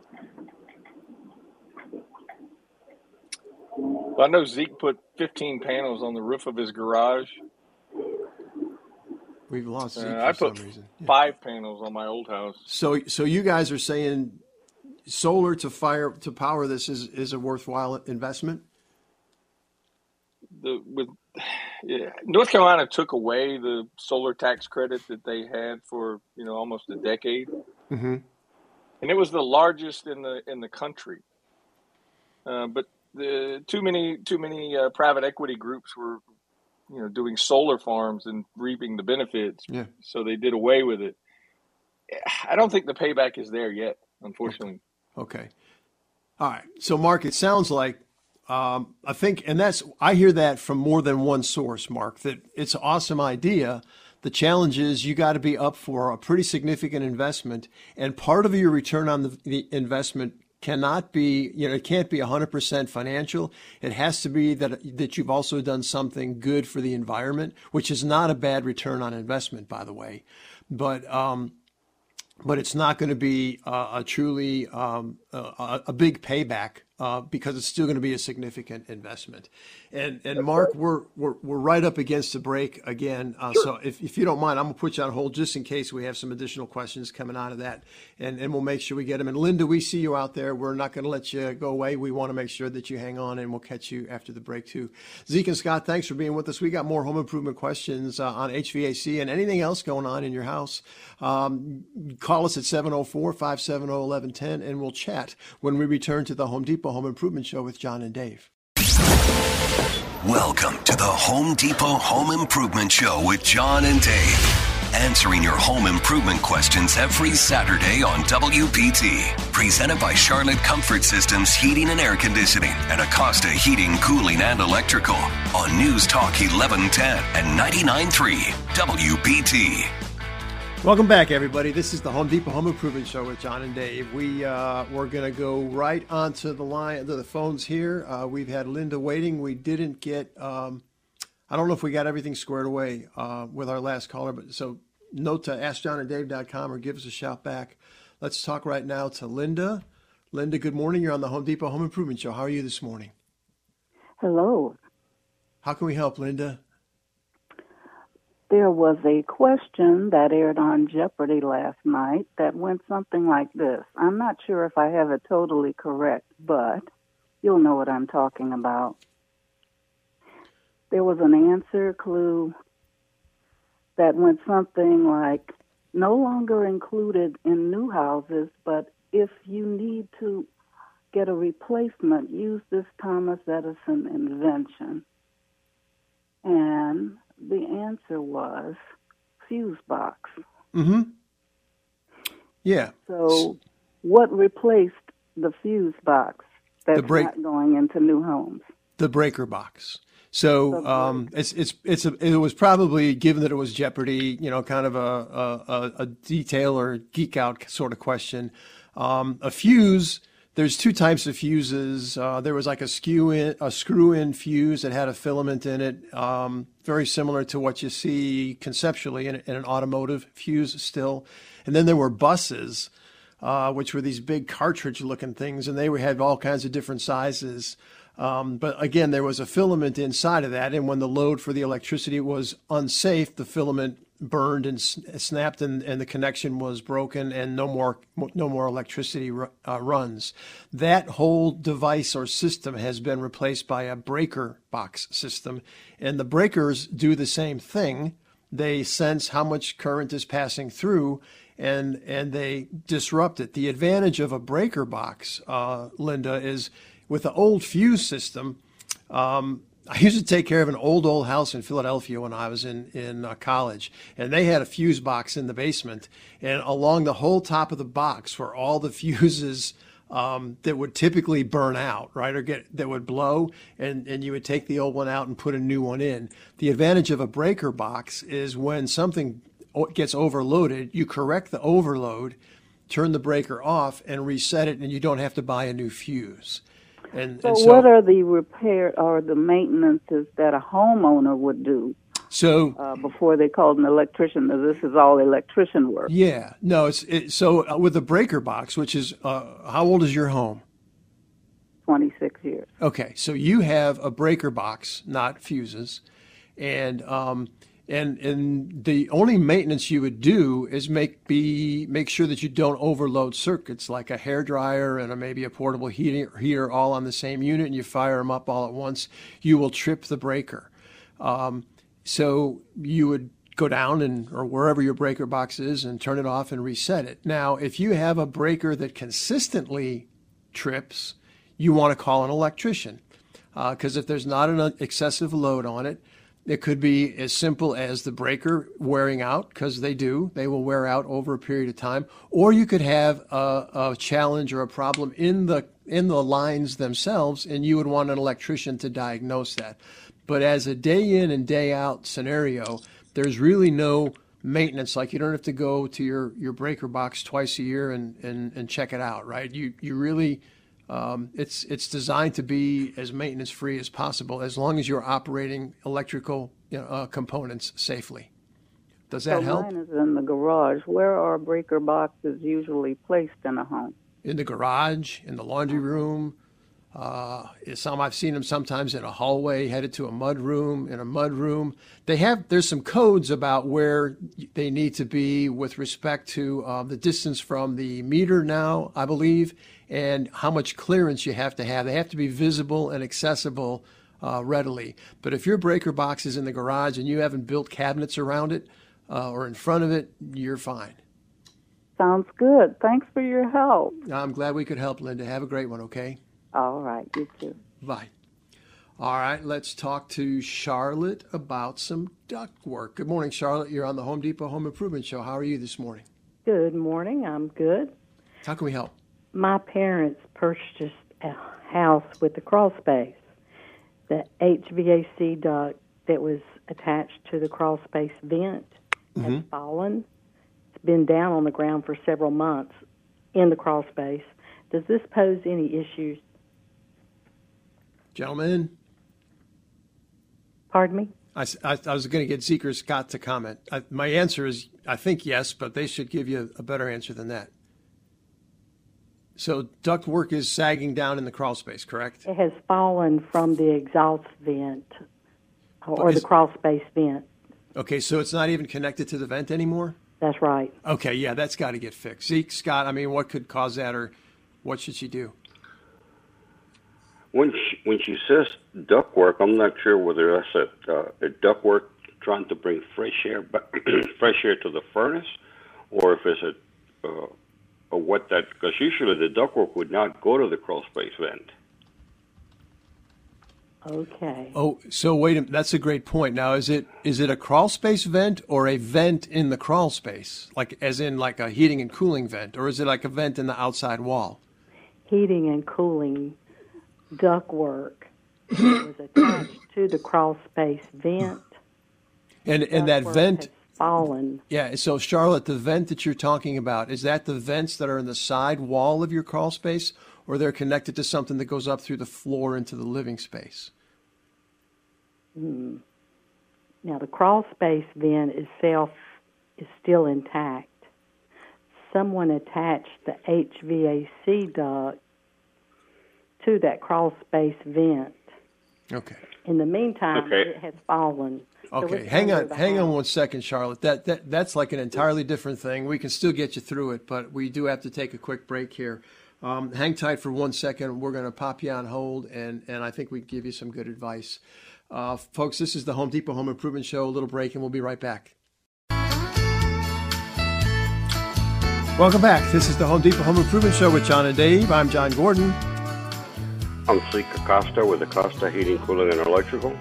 Well, I know Zeke put fifteen panels on the roof of his garage.
We've lost Zeke
Uh,
for
I
some
put
reason. Yeah.
five panels on my old house.
So so you guys are saying solar to fire to power this is, is a worthwhile investment?
The with yeah, North Carolina took away the solar tax credit that they had for you know almost a decade,
Mm-hmm.
and it was the largest in the in the country. Uh, but the too many too many uh, private equity groups were you know doing solar farms and reaping the benefits.
Yeah.
So they did away with it. I don't think the payback is there yet, unfortunately.
Okay. All right. So, Mark, it sounds like um, I think, and that's I hear that from more than one source, Mark, that it's an awesome idea. The challenge is you got to be up for a pretty significant investment, and part of your return on the, the investment cannot be, you know, it can't be one hundred percent financial. It has to be that that you've also done something good for the environment, which is not a bad return on investment, by the way. But um, but it's not going to be uh, a truly um, a, a big payback uh, because it's still going to be a significant investment. And and Mark, we're we're we're right up against the break again. Uh, sure. So if, if you don't mind, I'm gonna put you on hold just in case we have some additional questions coming out of that, and and we'll make sure we get them. And Linda, we see you out there. We're not going to let you go away. We want to make sure that you hang on, and we'll catch you after the break too. Zeke and Scott, thanks for being with us. We got more home improvement questions uh, on H V A C and anything else going on in your house. Um, call us at seven oh four, five seven oh, eleven ten, and we'll chat when we return to the Home Depot Home Improvement Show with John and Dave.
Welcome to the Home Depot Home Improvement Show with John and Dave. Answering your home improvement questions every Saturday on W P T. Presented by Charlotte Comfort Systems Heating and Air Conditioning and Acosta Heating, Cooling, and Electrical. On News Talk eleven ten and ninety-nine point three W P T.
Welcome back, everybody. This is the Home Depot Home Improvement Show with John and Dave. We, uh, we're going to go right onto the line, to the phones here. Uh, we've had Linda waiting. We didn't get, um, I don't know if we got everything squared away uh, with our last caller, but so note to ask john and dave dot com or give us a shout back. Let's talk right now to Linda. Linda, good morning. You're on the Home Depot Home Improvement Show. How are you this morning?
Hello.
How can we help, Linda?
There was a question that aired on Jeopardy last night that went something like this. I'm not sure if I have it totally correct, but you'll know what I'm talking about. There was an answer clue that went something like, no longer included in new houses, but if you need to get a replacement, use this Thomas Edison invention. And the answer was fuse box.
Mm-hmm. Yeah.
So what replaced the fuse box that's break- not going into new homes?
The breaker box. So um, it's it's it's a, it was probably, given that it was Jeopardy, you know, kind of a a, a detail or geek out sort of question. Um, a fuse. There's two types of fuses. Uh, there was like a skew in, a screw-in fuse that had a filament in it, um, very similar to what you see conceptually in, in an automotive fuse still. And then there were buses, uh, which were these big cartridge-looking things, and they had all kinds of different sizes. Um, but again, there was a filament inside of that, and when the load for the electricity was unsafe, the filament burned and snapped, and, and the connection was broken, and no more no more electricity uh, runs. That whole device or system has been replaced by a breaker box system, and the breakers do the same thing. They sense how much current is passing through, and and they disrupt it. The advantage of a breaker box, uh, Linda, is with the old fuse system. Um, I used to take care of an old, old house in Philadelphia when I was in, in uh, college, and they had a fuse box in the basement, and along the whole top of the box were all the fuses um, that would typically burn out, right, or get that would blow, and, and you would take the old one out and put a new one in. The advantage of a breaker box is when something gets overloaded, you correct the overload, turn the breaker off, and reset it, and you don't have to buy a new fuse. And,
so,
and so
what are the repair or the maintenances that a homeowner would do
so
uh, before they called an electrician? This is all electrician work.
Yeah. No, it's it, so uh, with the breaker box, which is, uh, how old is your home?
twenty-six years.
Okay. So you have a breaker box, not fuses. And um, and and the only maintenance you would do is make be make sure that you don't overload circuits, like a hairdryer and a, maybe a portable heater, heater all on the same unit, and you fire them up all at once. You will trip the breaker. Um, so you would go down and or wherever your breaker box is and turn it off and reset it. Now, if you have a breaker that consistently trips, you want to call an electrician, because uh, if there's not an excessive load on it, it could be as simple as the breaker wearing out, because they do. They will wear out over a period of time. Or you could have a, a challenge or a problem in the in the lines themselves, and you would want an electrician to diagnose that. But as a day in and day out scenario, there's really no maintenance. Like you don't have to go to your, your breaker box twice a year and, and, and check it out, right? You you really, um, it's it's designed to be as maintenance free as possible as long as you're operating electrical you know, uh, components safely. Does that
so
help?
Mine is in the garage. Where are breaker boxes usually placed in a home?
In the garage, in the laundry room. Uh, some I've seen them sometimes in a hallway, headed to a mud room, in a mud room. They have there's some codes about where they need to be with respect to uh, the distance from the meter now, I believe, and how much clearance you have to have. They have to be visible and accessible uh, readily. But if your breaker box is in the garage and you haven't built cabinets around it uh, or in front of it, you're fine.
Sounds good. Thanks for your help.
I'm glad we could help, Linda. Have a great one, okay?
All right, you too.
Bye. All right, let's talk to Charlotte about some duct work. Good morning, Charlotte. You're on the Home Depot Home Improvement Show. How are you this morning?
Good morning. I'm good.
How can we help?
My parents purchased a house with the crawl space. The H V A C duct that was attached to the crawl space vent has mm-hmm. fallen. It's been down on the ground for several months in the crawl space. Does this pose any issues?
Gentlemen?
Pardon me?
I, I, I was going to get Zeke or Scott to comment. I, my answer is, I think yes, but they should give you a better answer than that. So duct work is sagging down in the crawl space, correct?
It has fallen from the exhaust vent or is, the crawl space vent.
Okay, so it's not even connected to the vent anymore?
That's right.
Okay, yeah, that's got to get fixed. Zeke, Scott, I mean, what could cause that, or what should she do?
When she, when she says ductwork, I'm not sure whether that's a, uh, a ductwork trying to bring fresh air back, fresh air to the furnace, or if it's a, uh, or what that, because usually the ductwork would not go to the crawl space vent.
Okay.
Oh, so wait a minute. That's a great point. Now, is it is it a crawl space vent or a vent in the crawl space, like as in like a heating and cooling vent, or is it like a vent in the outside wall?
Heating and cooling ductwork was attached to the crawl space vent.
And and that vent
has fallen.
Yeah. So Charlotte, the vent that you're talking about, is that the vents that are in the side wall of your crawl space, or they're connected to something that goes up through the floor into the living space?
Hmm. Now the crawl space vent itself is still intact. Someone attached the H V A C duct to that crawl space vent.
Okay.
In the meantime,
okay.
it has fallen.
Okay, so hang on, hang on one second, Charlotte. That that that's like an entirely different thing. We can still get you through it, but we do have to take a quick break here. Um, hang tight for one second. We're going to pop you on hold, and and I think we can give you some good advice, uh, folks. This is the Home Depot Home Improvement Show. A little break, and we'll be right back. Welcome back. This is the Home Depot Home Improvement Show with John and Dave. I'm John Gordon.
I'm Zeke Acosta with Acosta Heating, Cooling, and Electrical.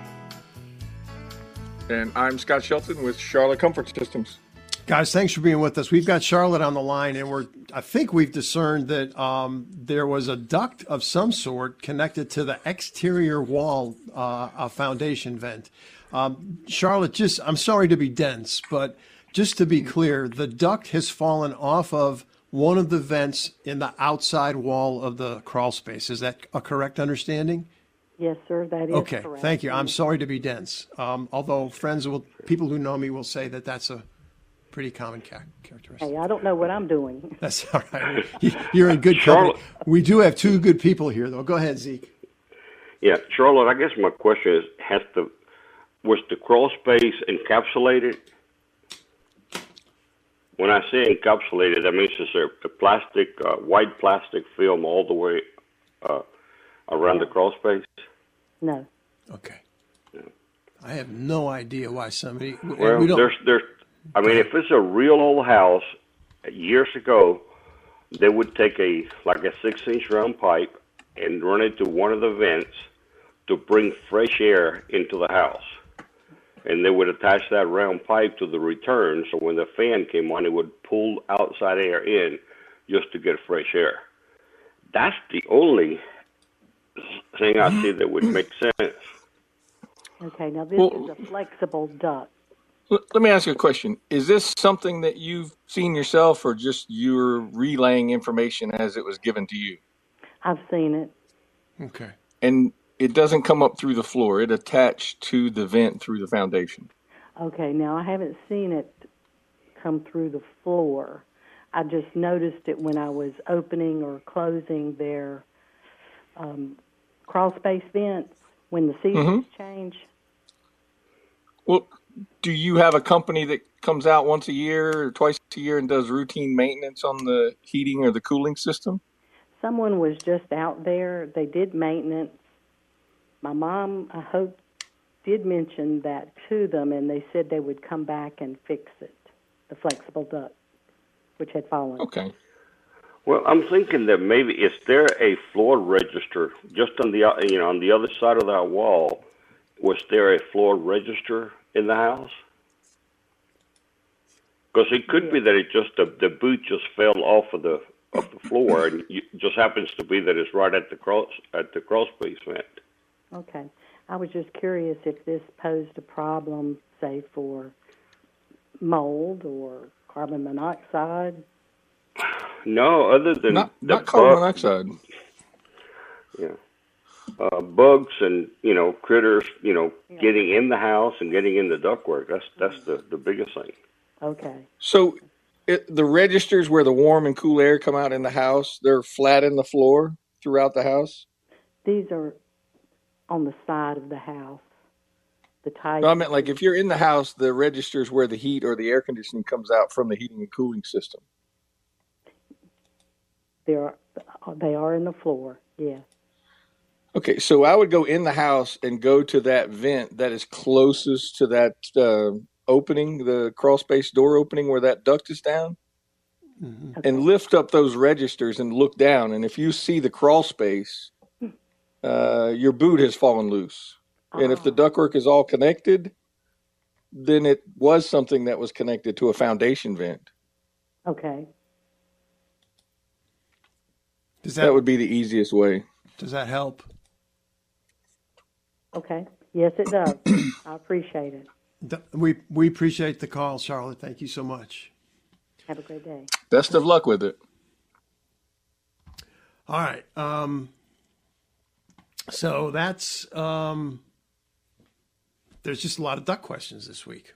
And I'm Scott Shelton with Charlotte Comfort Systems.
Guys, thanks for being with us. We've got Charlotte on the line, and we're I think we've discerned that um, there was a duct of some sort connected to the exterior wall, uh, a foundation vent. Um, Charlotte, just I'm sorry to be dense, but just to be clear, the duct has fallen off of one of the vents in the outside wall of the crawl space. Is that a correct understanding?
Yes, sir, that is
okay,
correct.
Thank you. I'm sorry to be dense. Um, although friends will, people who know me will say that that's a pretty common ca- characteristic.
Hey, I don't know what I'm doing.
That's all right. You're in good company. We do have two good people here, though. Go ahead, Zeke.
Yeah, Charlotte, I guess my question is, has the was the crawl space encapsulated? When I say encapsulated, that means it's a plastic, uh, white plastic film all the way uh, around the crawl space?
No.
Okay. Yeah. I have no idea why somebody.
Well,
we don't,
there's, there's. I mean, if it's a real old house, years ago, they would take a like a six-inch round pipe and run it to one of the vents to bring fresh air into the house. And they would attach that round pipe to the return, so when the fan came on, it would pull outside air in just to get fresh air. That's the only thing I see that would make sense.
Okay, now this
well,
is a flexible duct.
Let let me ask you a question. Is this something that you've seen yourself, or just you're relaying information as it was given to you?
I've seen it.
Okay.
And it doesn't come up through the floor. It attached to the vent through the foundation.
Okay, now I haven't seen it come through the floor. I just noticed it when I was opening or closing their um, crawl space vents when the seasons
Mm-hmm.
change.
Well, do you have a company that comes out once a year or twice a year and does routine maintenance on the heating or the cooling system?
Someone was just out there. They did maintenance. My mom, I hope, did mention that to them, and they said they would come back and fix it, the flexible duct, which had fallen.
Okay.
Well, I'm thinking that maybe is there a floor register just on the o- you know on the other side of that wall? Was there a floor register in the house? Because it could be that it just the, the boot just fell off of the of the floor, and it just happens to be that it's right at the cross at the cross space vent.
Okay. I was just curious if this posed a problem, say, for mold or carbon monoxide.
No, other than
Not
the
not carbon
bug,
monoxide.
yeah, uh, bugs and you know critters, you know,
Yeah.
getting in the house and getting in the ductwork. That's that's the the biggest thing.
Okay.
So it, the registers where the warm and cool air come out in the house, they're flat in the floor throughout the house?
These are on the side of the house. The type.
No, I meant like if you're in the house, the registers where the heat or the air conditioning comes out from the heating and cooling system.
They are, they are in the floor, yes.
Okay, so I would go in the house and go to that vent that is closest to that uh, opening, the crawl space door opening where that duct is down,
Mm-hmm.
Okay.
and lift up those registers and look down. And if you see the crawl space, uh, your boot has fallen loose. And if the ductwork is all connected, then it was something that was connected to a foundation vent.
Okay.
Does
That
that
would be the easiest way.
does that help?
Okay. Yes, it does. I appreciate it.
Th- We we appreciate the call, Charlotte. Thank you so much.
Have a great day.
Best of luck with it.
All right. Um, so that's um, there's just a lot of duck questions this week,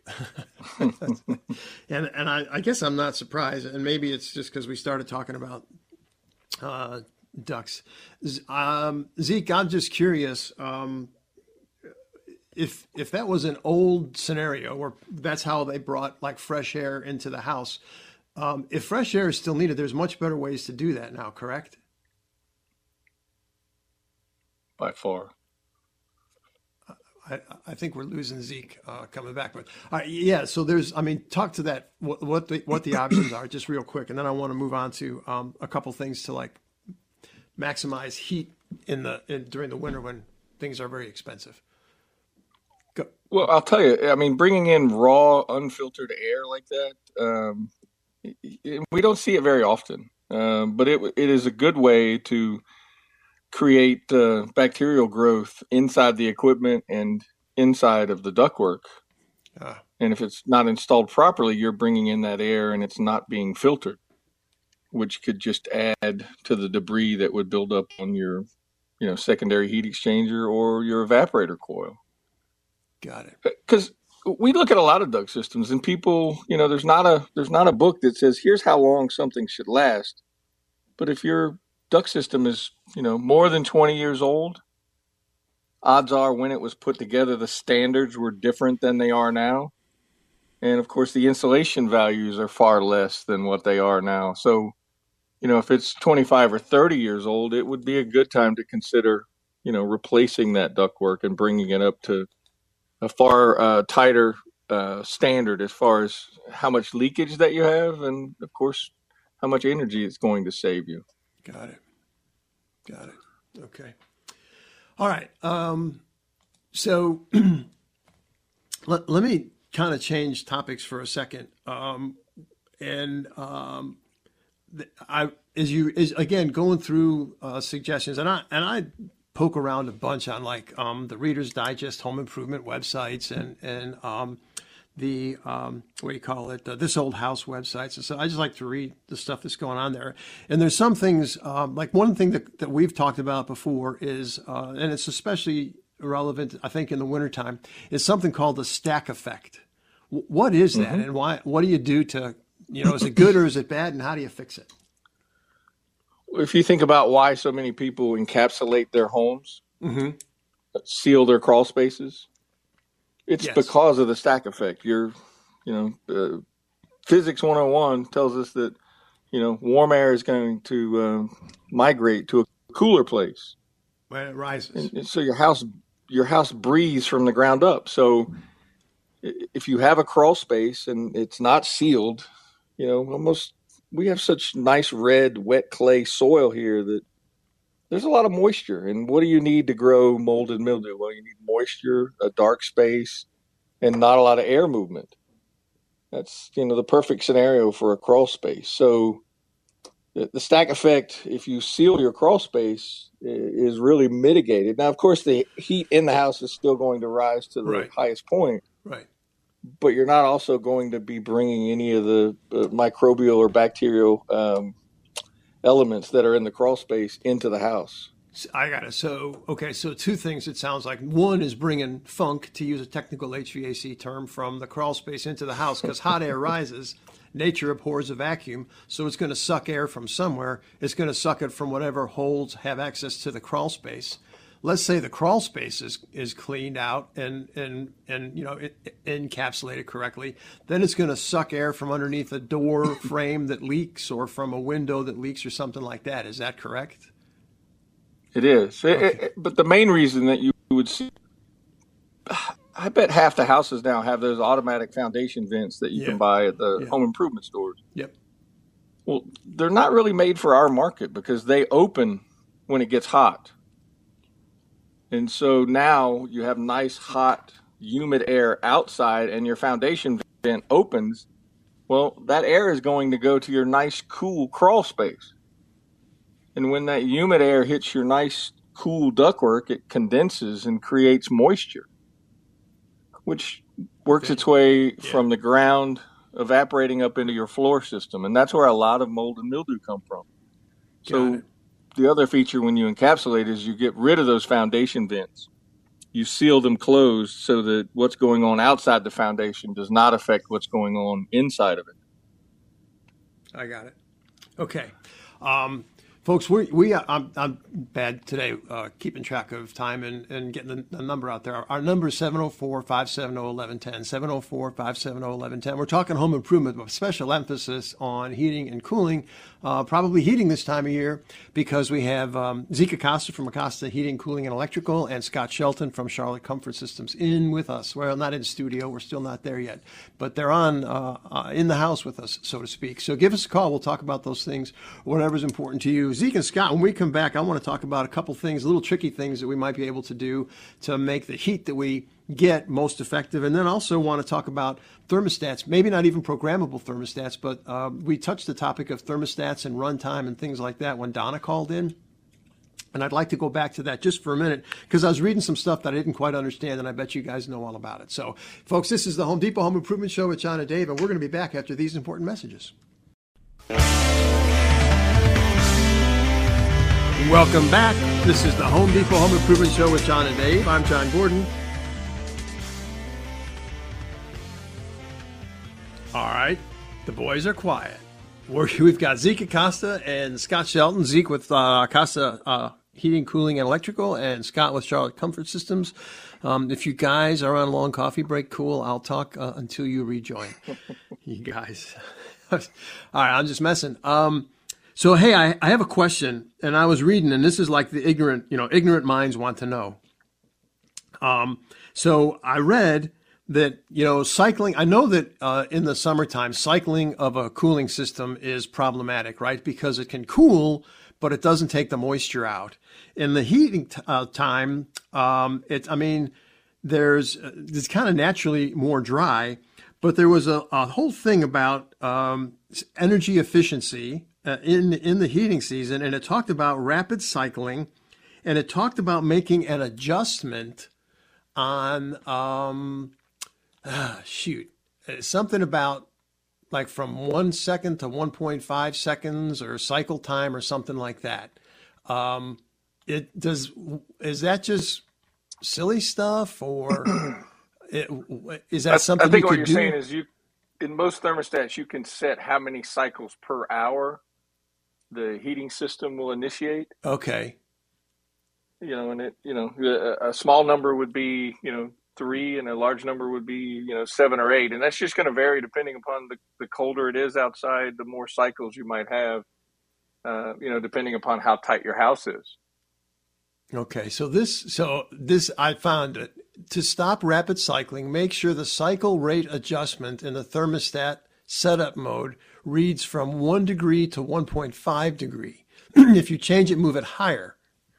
and and I, I guess I'm not surprised, and maybe it's just because we started talking about uh, ducks. Z- Um, Zeke, I'm just curious um, if if that was an old scenario where that's how they brought like fresh air into the house. Um, if fresh air is still needed, there's much better ways to do that now, correct?
By far.
I, I think we're losing Zeke uh, coming back, but all right, yeah. So there's, I mean, talk to that. What, what the what the options are, just real quick, and then I want to move on to um, a couple things to like maximize heat in the in, during the winter when things are very expensive. Go.
Well, I'll tell you, I mean, bringing in raw, unfiltered air like that, um, y- y- we don't see it very often. Um, but it it is a good way to create uh, bacterial growth inside the equipment and inside of the ductwork.
Ah,
And if it's not installed properly, you're bringing in that air and it's not being filtered, which could just add to the debris that would build up on your, you know, secondary heat exchanger or your evaporator coil.
got it.
Because we look at a lot of duct systems, and people, you know, there's not a there's not a book that says here's how long something should last. But if your duct system is, you know, more than twenty years old, odds are when it was put together, the standards were different than they are now. And of course, the insulation values are far less than what they are now. So, you know, if it's twenty-five or thirty years old, it would be a good time to consider, you know, replacing that ductwork and bringing it up to a far uh, tighter uh, standard as far as how much leakage that you have, and of course, how much energy it's going to save you.
Got it. Got it. Okay. All right. Um, so let, let me kind of change topics for a second. Um, and um, th- I, as you, as, again, going through uh, suggestions, and I, and I poke around a bunch on like um, the Reader's Digest home improvement websites and, and um, the um, what do you call it? Uh, This Old House websites, and so I just like to read the stuff that's going on there. And there's some things um, like one thing that that we've talked about before is, uh, and it's especially relevant, I think, in the wintertime, is something called the stack effect. W- what is that,
Mm-hmm.
and why? What do you do to, you know, is it good or is it bad, and how do you fix it?
If you think about why so many people encapsulate their homes,
Mm-hmm.
seal their crawl spaces, it's
Yes.
because of the stack effect. You're, you know, uh, physics one oh one tells us that, you know, warm air is going to uh, migrate to a cooler place.
When it rises.
And, and so your house, your house breathes from the ground up. So i- if you have a crawl space and it's not sealed, you know, almost, we have such nice red, wet clay soil here that there's a lot of moisture. And what do you need to grow mold and mildew? Well, you need moisture, a dark space, and not a lot of air movement. That's, you know, the perfect scenario for a crawl space. So the, the stack effect, if you seal your crawl space, i- is really mitigated. Now, of course, the heat in the house is still going to rise to the
Right.
highest point,
Right.
but you're not also going to be bringing any of the uh, microbial or bacterial um, elements that are in the crawl space into the house.
S- I got it. So, okay, so two things it sounds like. One is bringing funk, to use a technical H V A C term, from the crawl space into the house, because hot air rises. Nature abhors a vacuum, so it's going to suck air from somewhere. It's going to suck it from whatever holes have access to the crawl space. Let's say the crawl space is, is cleaned out and, and, and you know, it, it encapsulated correctly. Then it's going to suck air from underneath a door frame that leaks or from a window that leaks or something like that. Is that correct?
It is. It-
Okay.
it- but the main reason that you would see, I bet half the houses now have those automatic foundation vents that you
Yeah.
can buy at the
Yeah.
home improvement stores.
Yep.
Well, they're not really made for our market because they open when it gets hot. And so now you have nice, hot, humid air outside and your foundation vent opens. Well, that air is going to go to your nice, cool crawl space. And when that humid air hits your nice, cool ductwork, it condenses and creates moisture, which works its way from the ground, evaporating up into your floor system. And that's where a lot of mold and mildew come from.
Got
So
it.
the other feature when you encapsulate is you get rid of those foundation vents. You seal them closed so that what's going on outside the foundation does not affect what's going on inside of it.
I got it. Okay. Um, folks, we, we I'm, I'm bad today uh, keeping track of time and, and getting the, the number out there. Our, our number is seven oh four, five seven oh, one one one zero, seven oh four, five seven oh, one one one zero. We're talking home improvement with special emphasis on heating and cooling, uh, probably heating this time of year, because we have um, Zeke Acosta from Acosta Heating, Cooling, and Electrical, and Scott Shelton from Charlotte Comfort Systems in with us. Well, not in studio. We're still not there yet, but they're on uh, uh, in the house with us, so to speak. So give us a call. We'll talk about those things, whatever's important to you. Zeke and Scott, when we come back, I want to talk about a couple things, little tricky things that we might be able to do to make the heat that we get most effective. And then also want to talk about thermostats, maybe not even programmable thermostats, but uh, we touched the topic of thermostats and runtime and things like that when Donna called in. And I'd like to go back to that just for a minute, because I was reading some stuff that I didn't quite understand, and I bet you guys know all about it. So, folks, this is the Home Depot Home Improvement Show with John and Dave, and we're going to be back after these important messages. Welcome back. This is the Home Depot Home Improvement Show with John and Dave. I'm John Gordon. All right, the boys are quiet. We're, we've got Zeke Acosta and Scott Shelton. Zeke with uh, Acosta uh, Heating, Cooling, and Electrical, and Scott with Charlotte Comfort Systems. Um, if you guys are on a long coffee break, cool. I'll talk uh, until you rejoin. You guys. All right, I'm just messing. Um, so, hey, I, I have a question, and I was reading, and this is like the ignorant, you know, ignorant minds want to know. Um, so I read that, you know, cycling, I know that uh, in the summertime, cycling of a cooling system is problematic, right? Because it can cool, but it doesn't take the moisture out. In the heating t- uh, time, um, it, I mean, there's, it's kind of naturally more dry, but there was a, a whole thing about um, energy efficiency uh, in, in the heating season, and it talked about rapid cycling, and it talked about making an adjustment on, um, Ah, shoot. something about like from one second to one point five seconds or cycle time or something like that. Um, it does, is that just silly stuff or it, is that something
I think
you
what
could
you're
do?
saying is you, in most thermostats, you can set how many cycles per hour the heating system will initiate.
Okay.
You know, and it, you know, a, a small number would be, you know, three, and a large number would be, you know, seven or eight. And that's just going to vary depending upon the, the colder it is outside, the more cycles you might have, uh, you know, depending upon how tight your house is.
Okay. So this, so this, I found it to stop rapid cycling, make sure the cycle rate adjustment in the thermostat setup mode reads from one degree to one point five degree. If you change it, move it higher.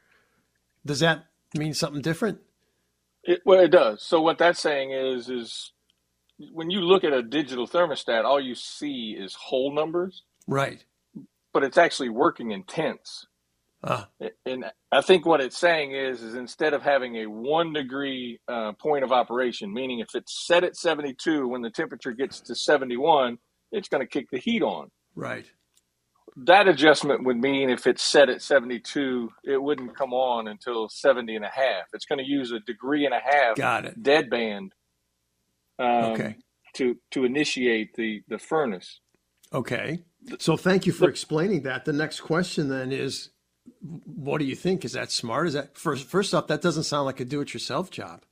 Does that mean something different?
It, well, it does. So what that's saying is, is when you look at a digital thermostat, all you see is whole numbers.
Right.
But it's actually working in tenths.
Ah.
And I think what it's saying is, is instead of having a one degree uh, point of operation, meaning if it's set at seventy-two, when the temperature gets to seventy-one, it's going to kick the heat on.
Right.
That adjustment would mean if it's set at seventy-two, it wouldn't come on until seventy and a half. It's going to use a degree and a half
Got it.
dead band um,
okay.
to, to initiate the, the furnace.
Okay. So thank you for explaining that. The next question then is, what do you think? Is that smart? Is that first? First off, that doesn't sound like a do-it-yourself job.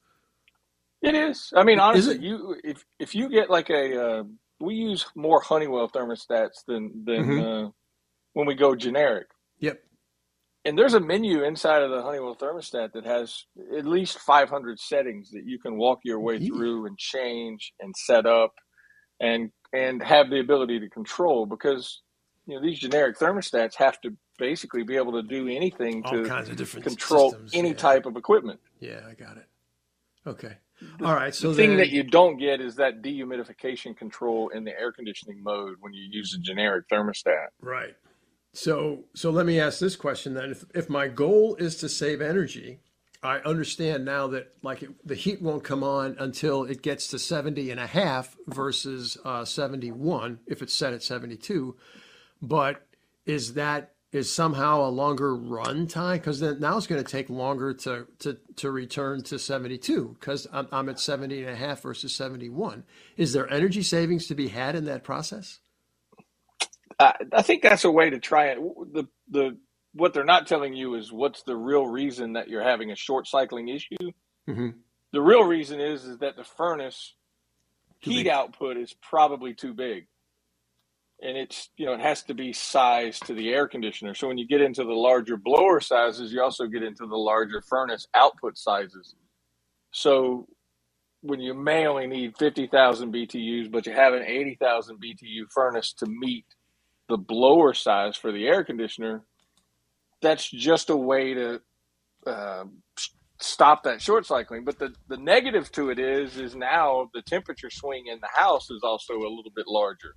It is. I mean, honestly,
it?
you if if you get like a, uh, we use more Honeywell thermostats than than
Mhm.
uh, when we go generic.
Yep.
And there's a menu inside of the Honeywell thermostat that has at least five hundred settings that you can walk your way
Yeah.
through and change and set up and and have the ability to control, because you know these generic thermostats have to basically be able to do anything
All
to
kinds of different
control
systems,
any
yeah.
type of equipment.
Yeah, I got it. Okay. All right. So
the thing
then,
that you don't get is that dehumidification control in the air conditioning mode when you use a generic thermostat.
right. So so let me ask this question then. If if my goal is to save energy, I understand now that like it, the heat won't come on until it gets to seventy and a half versus uh, seventy-one if it's set at seventy-two. But is that is somehow a longer run time? Because then now it's going to take longer to to to return to seventy-two because I'm, I'm at seventy and a half versus seventy-one. Is there energy savings to be had in that process?
I, I think that's a way to try it. The the what they're not telling you is what's the real reason that you're having a short cycling issue.
Mm-hmm.
The real reason is is that the furnace
Too
heat
big.
output is probably too big. And it's, you know, it has to be sized to the air conditioner. So when you get into the larger blower sizes, you also get into the larger furnace output sizes. So when you may only need fifty thousand B T Us, but you have an eighty thousand B T U furnace to meet the blower size for the air conditioner, that's just a way to uh, stop that short cycling. But the, the negative to it is, is now the temperature swing in the house is also a little bit larger.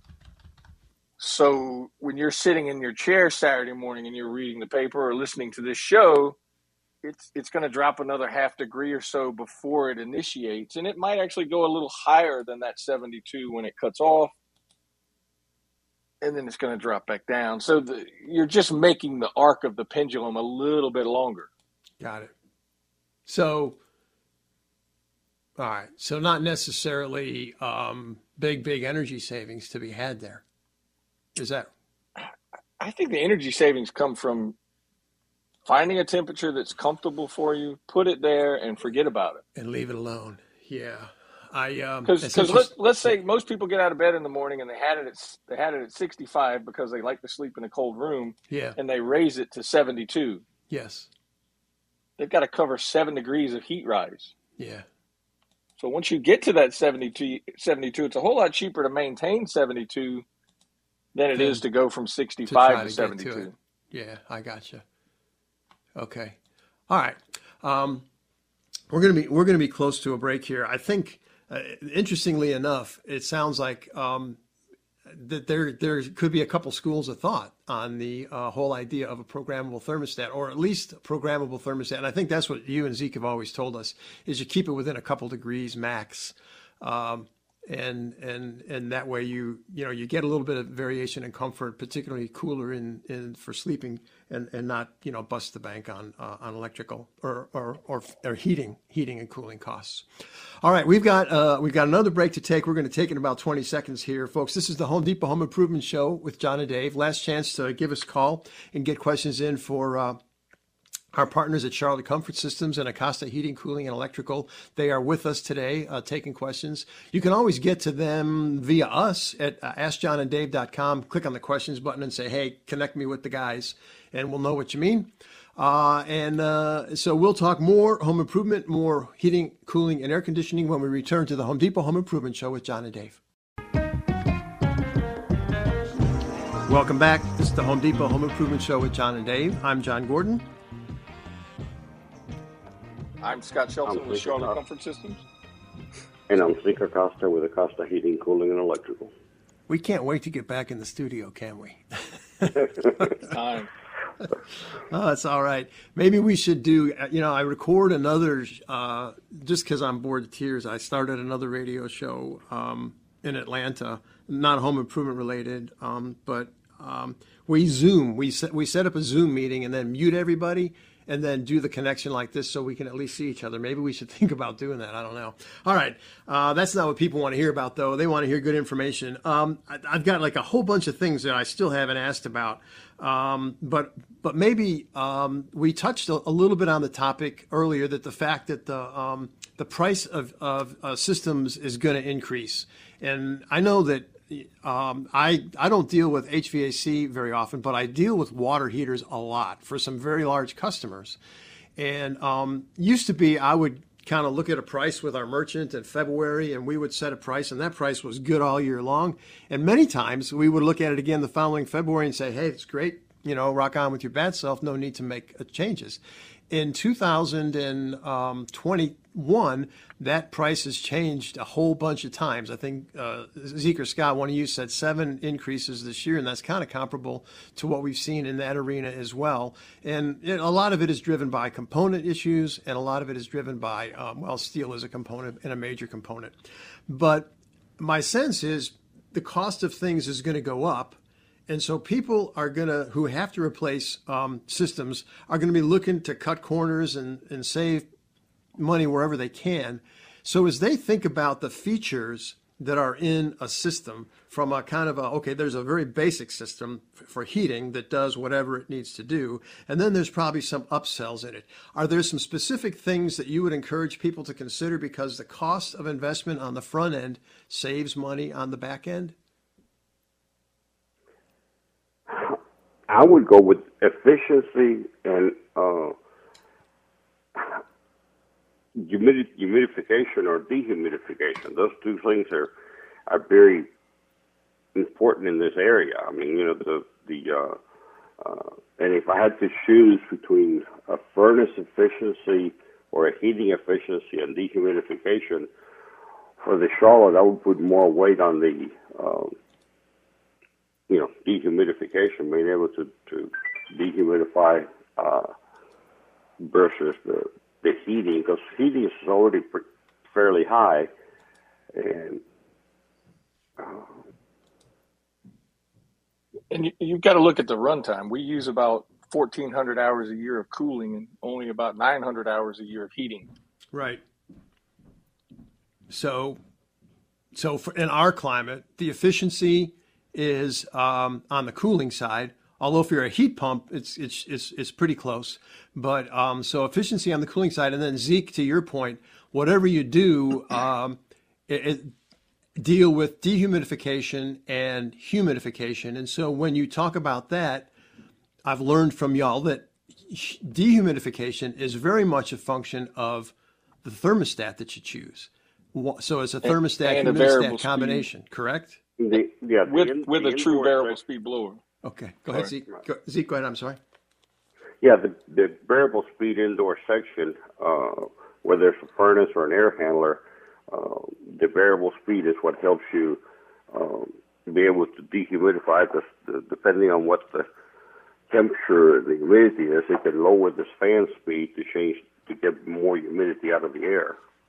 So when you're sitting in your chair Saturday morning and you're reading the paper or listening to this show, it's it's going to drop another half degree or so before it initiates. And it might actually go a little higher than that seventy-two when it cuts off. And then it's going to drop back down. So the, you're just making the arc of the pendulum a little bit longer.
Got it. So, all right. So not necessarily um, big, big energy savings to be had there. Is that?
I think the energy savings come from finding a temperature that's comfortable for you, put it there, and forget about it.
And leave it alone. Yeah. I um
Because let, let's say most people get out of bed in the morning and they had it at they had it at sixty-five because they like to sleep in a cold room.
Yeah.
And they raise it to seventy-two.
Yes.
They've got to cover seven degrees of heat rise.
Yeah.
So once you get to that seventy-two, seventy-two, it's a whole lot cheaper to maintain seventy-two than it
Than
is to go from
To
sixty-five
try
to,
to get
seventy-two.
to it. Yeah, I gotcha. Okay. All right. Um, we're gonna be we're gonna be close to a break here. I think, uh, interestingly enough, it sounds like um, that there there could be a couple schools of thought on the uh, whole idea of a programmable thermostat, or at least a programmable thermostat. And I think that's what you and Zeke have always told us: is you keep it within a couple degrees max. Um, And and and that way you you know you get a little bit of variation and comfort, particularly cooler in, in for sleeping, and, and not you know bust the bank on uh, on electrical or, or or or heating heating and cooling costs. All right, we've got uh, we've got another break to take. We're going to take in about twenty seconds here, folks. This is the Home Depot Home Improvement Show with John and Dave. Last chance to give us a call and get questions in for. Uh, Our partners at Charlotte Comfort Systems and Acosta Heating, Cooling, and Electrical, they are with us today uh, taking questions. You can always get to them via us at uh, ask john and dave dot com. Click on the questions button and say, hey, connect me with the guys, and we'll know what you mean. Uh, and uh, so we'll talk more home improvement, more heating, cooling, and air conditioning when we return to the Home Depot Home Improvement Show with John and Dave. Welcome back. This is the Home Depot Home Improvement Show with John and Dave. I'm John Gordon.
I'm Scott Shelton
I'm
with Charlotte
Acosta.
Comfort Systems.
And I'm Zeke Acosta with Acosta Heating, Cooling, and Electrical.
We can't wait to get back in the studio, can we?
Time.
Oh, it's all right. Maybe we should do, you know, I record another, uh, just because I'm bored to tears, I started another radio show um, in Atlanta, not home improvement related, um, but um, we Zoom. We set, we set up a Zoom meeting and then mute everybody and then do the connection like this so we can at least see each other. Maybe we should think about doing that. I don't know. All right. Uh, that's not what people want to hear about, though. They want to hear good information. Um, I, I've got like a whole bunch of things that I still haven't asked about. Um, but but maybe um, we touched a, a little bit on the topic earlier, that the fact that the um, the price of, of uh, systems is going to increase. And I know that Um, I I don't deal with H V A C very often, but I deal with water heaters a lot for some very large customers. And um, used to be I would kind of look at a price with our merchant in February, and we would set a price, and that price was good all year long. And many times we would look at it again the following February and say, hey, it's great, you know, rock on with your bad self, no need to make uh, changes. In two thousand twenty-one, that price has changed a whole bunch of times. I think uh, Zeke or Scott, one of you said seven increases this year, and that's kind of comparable to what we've seen in that arena as well. And it, a lot of it is driven by component issues, and a lot of it is driven by, um, well, steel is a component and a major component. But my sense is the cost of things is going to go up. And so people are going to, who have to replace um, systems, are going to be looking to cut corners and, and save money wherever they can. So as they think about the features that are in a system, from a kind of a, okay, there's a very basic system for heating that does whatever it needs to do, and then there's probably some upsells in it. Are there some specific things that you would encourage people to consider because the cost of investment on the front end saves money on the back end?
I would go with efficiency and uh, humidity, humidification or dehumidification. Those two things are are very important in this area. I mean, you know, the the uh, uh, and if I had to choose between a furnace efficiency or a heating efficiency and dehumidification for the Charlotte, I would put more weight on the uh, you know, dehumidification, being able to, to dehumidify uh, versus the, the heating, because heating is already pre- fairly high. And uh,
and you, you've got to look at the runtime. We use about fourteen hundred hours a year of cooling and only about nine hundred hours a year of heating.
Right. So, so for, in our climate, the efficiency is um, on the cooling side. Although if you're a heat pump, it's it's it's it's pretty close. But um, so efficiency on the cooling side, and then Zeke, to your point, whatever you do, um, it, it, deal with dehumidification and humidification. And so when you talk about that, I've learned from y'all that dehumidification is very much a function of the thermostat that you choose. So it's a thermostat
and, and
humidistat combination, speed. Correct?
The, yeah,
with
the,
with
the
a true variable
section.
speed blower.
Okay, go ahead, Zeke. Go, Zeke, go ahead. I'm sorry.
Yeah, the, the variable speed indoor section, uh, whether it's a furnace or an air handler, uh, the variable speed is what helps you um, be able to dehumidify. Because the, depending on what the temperature, the humidity is, it can lower this fan speed to change to get more humidity out of the air.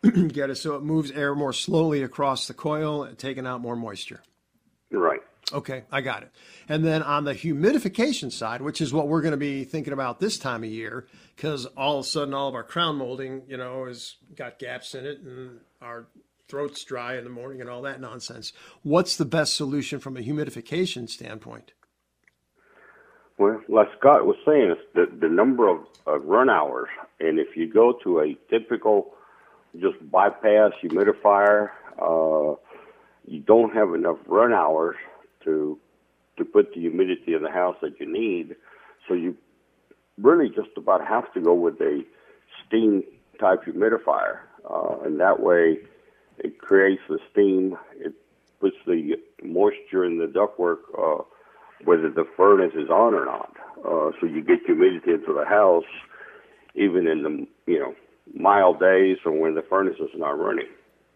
get it so it moves air more slowly across the coil, taking out more moisture.
Right.
Okay, I got it. And then on the humidification side, which is what we're going to be thinking about this time of year, because all of a sudden all of our crown molding, you know, has got gaps in it and our throat's dry in the morning and all that nonsense. What's the best solution from a humidification standpoint?
Well, like Scott was saying, it's the, the number of uh, run hours. And if you go to a typical just bypass humidifier, uh, you don't have enough run hours to to put the humidity in the house that you need. So you really just about have to go with a steam type humidifier. Uh, and that way it creates the steam, it puts the moisture in the ductwork, uh, whether the furnace is on or not. Uh, so you get humidity into the house, even in the, you know, mild days or when the furnace is not running.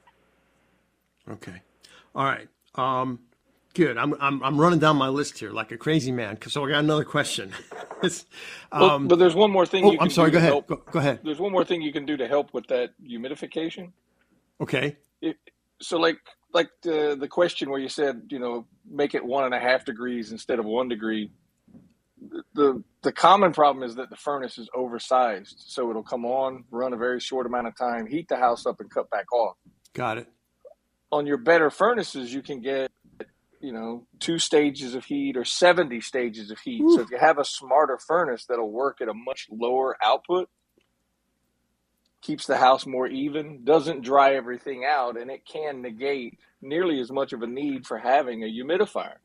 Okay. All right. Um, good. I'm, I'm, I'm running down my list here like a crazy man. So I got another question. um,
well, but there's one more thing.
Oh,
you can
I'm sorry.
do
Go ahead.
help.
Go, go ahead.
There's one more thing you can do to help with that humidification.
Okay.
It, so like, like the, the question where you said, you know, make it one and a half degrees instead of one degree. The, the the common problem is that the furnace is oversized, so it'll come on, run a very short amount of time, heat the house up, and cut back off.
Got it.
On your better furnaces, you can get, you know, two stages of heat or seventy stages of heat. Ooh. So if you have a smarter furnace that'll work at a much lower output, keeps the house more even, doesn't dry everything out, and it can negate nearly as much of a need for having a humidifier.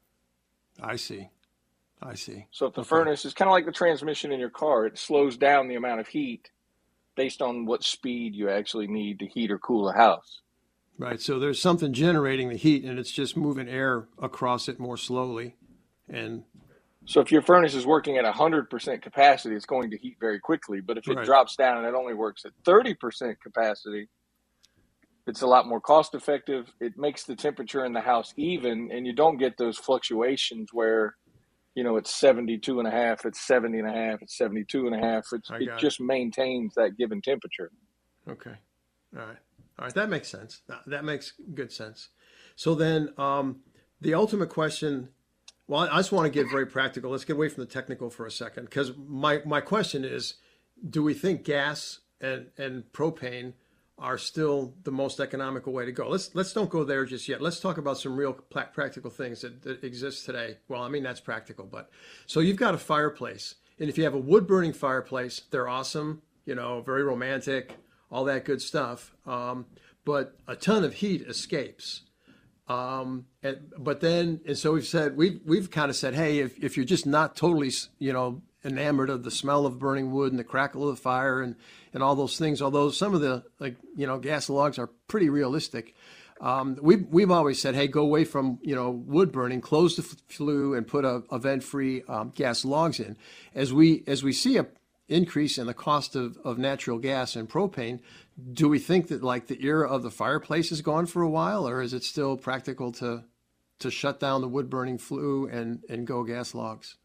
I see. I see.
So if the
okay.
furnace is kind of like the transmission in your car, it slows down the amount of heat based on what speed you actually need to heat or cool a house.
Right. So there's something generating the heat, and it's just moving air across it more slowly. And
so if your furnace is working at one hundred percent capacity, it's going to heat very quickly. But if it right. drops down and it only works at thirty percent capacity, it's a lot more cost effective. It makes the temperature in the house even, and you don't get those fluctuations where, you know, it's seventy-two and a half, it's seventy and a half, it's seventy-two and a half. It's, it just it. maintains that given temperature.
Okay. All right. All right. That makes sense. That makes good sense. So then um, the ultimate question, well, I just want to get very practical. Let's get away from the technical for a second, because my, my question is, do we think gas and, and propane are still the most economical way to go? Let's let's don't go there just yet. Let's talk about some real practical things that, that exist today. Well, I mean, that's practical, but so you've got a fireplace, and if you have a wood burning fireplace, they're awesome, you know, very romantic, all that good stuff. Um, but a ton of heat escapes. Um, and, but then, and so we've said, we've, we've kind of said, hey, if, if you're just not totally, you know, enamored of the smell of burning wood and the crackle of the fire and, and all those things, although some of the, like, you know, gas logs are pretty realistic. Um, we've, we've always said, hey, go away from, you know, wood burning, close the flue and put a, a vent-free um, gas logs in. As we, as we see a increase in the cost of, of natural gas and propane, do we think that like the era of the fireplace is gone for a while, or is it still practical to, to shut down the wood burning flue and, and go gas logs?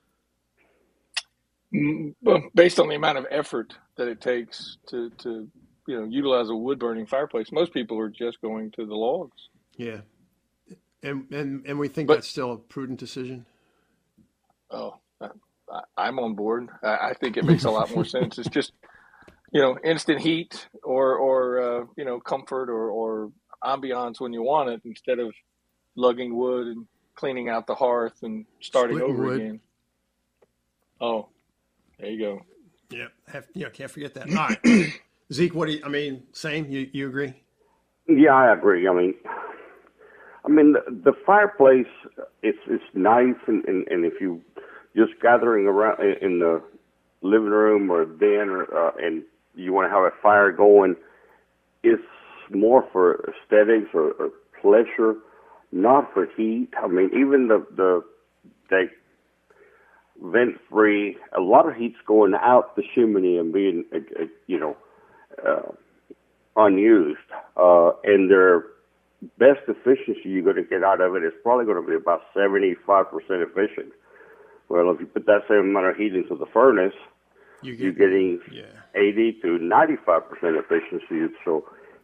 Well, based on the amount of effort that it takes to, to you know, utilize a wood burning fireplace, most people are just going to the logs.
Yeah. And and, and we think
but,
that's still a prudent decision?
Oh, I, I'm on board. I, I think it makes a lot more sense. It's just, you know, instant heat or, or uh, you know, comfort or, or ambiance when you want it, instead of lugging wood and cleaning out the hearth and starting
Splitting
over
wood.
again. Oh, there you go.
Yeah, have, yeah, can't forget that. All right, Zeke, what do you? I mean, same. You you agree?
Yeah, I agree. I mean, I mean the, the fireplace. It's it's nice, and, and, and if you just gathering around in the living room or den, or uh, and you want to have a fire going, it's more for aesthetics or, or pleasure, not for heat. I mean, even the the they. vent-free, a lot of heat's going out the chimney and being, uh, uh, you know, uh, unused. Uh, and their best efficiency you're going to get out of it is probably going to be about seventy-five percent efficient. Well, if you put that same amount of heat into the furnace, you get, you're getting yeah. eighty to ninety-five percent efficiency. So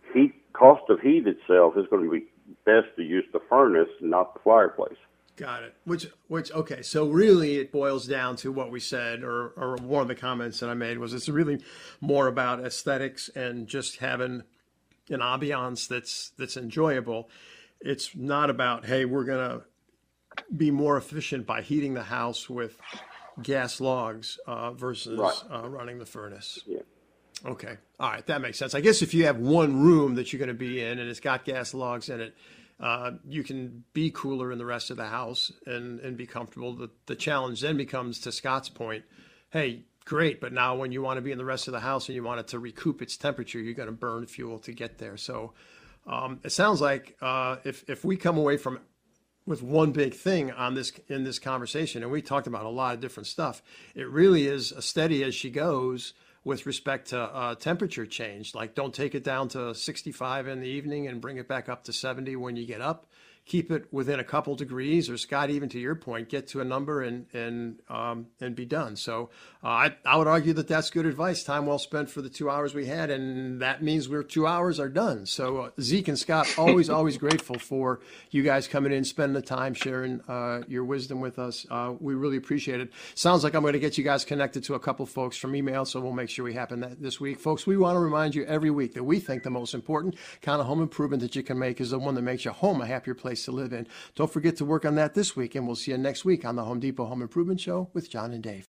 heat cost of heat itself is going to be best to use the furnace, not the fireplace.
Got it. Which, which, okay. So really it boils down to what we said, or, or one of the comments that I made was it's really more about aesthetics and just having an ambiance that's, that's enjoyable. It's not about, hey, we're going to be more efficient by heating the house with gas logs uh, versus
right.
uh, running the furnace.
Yeah.
Okay. All right. That makes sense. I guess if you have one room that you're going to be in and it's got gas logs in it, uh, you can be cooler in the rest of the house and, and be comfortable. The, the challenge then becomes, to Scott's point, hey, great, but now when you want to be in the rest of the house and you want it to recoup its temperature, you're going to burn fuel to get there. So um, it sounds like uh, if, if we come away from with one big thing on this in this conversation, and we talked about a lot of different stuff, it really is a steady as she goes with respect to uh, temperature change. Like, don't take it down to sixty-five in the evening and bring it back up to seventy when you get up. Keep it within a couple degrees, or Scott, even to your point, get to a number and and um, and be done. So uh, I I would argue that that's good advice. Time well spent for the two hours we had, and that means we're two hours are done. So uh, Zeke and Scott, always always grateful for you guys coming in, spending the time, sharing uh, your wisdom with us. Uh, we really appreciate it. Sounds like I'm going to get you guys connected to a couple folks from email, so we'll make sure we happen that this week, folks. We want to remind you every week that we think the most important kind of home improvement that you can make is the one that makes your home a happier place to live in. Don't forget to work on that this week, and we'll see you next week on the Home Depot Home Improvement Show with John and Dave.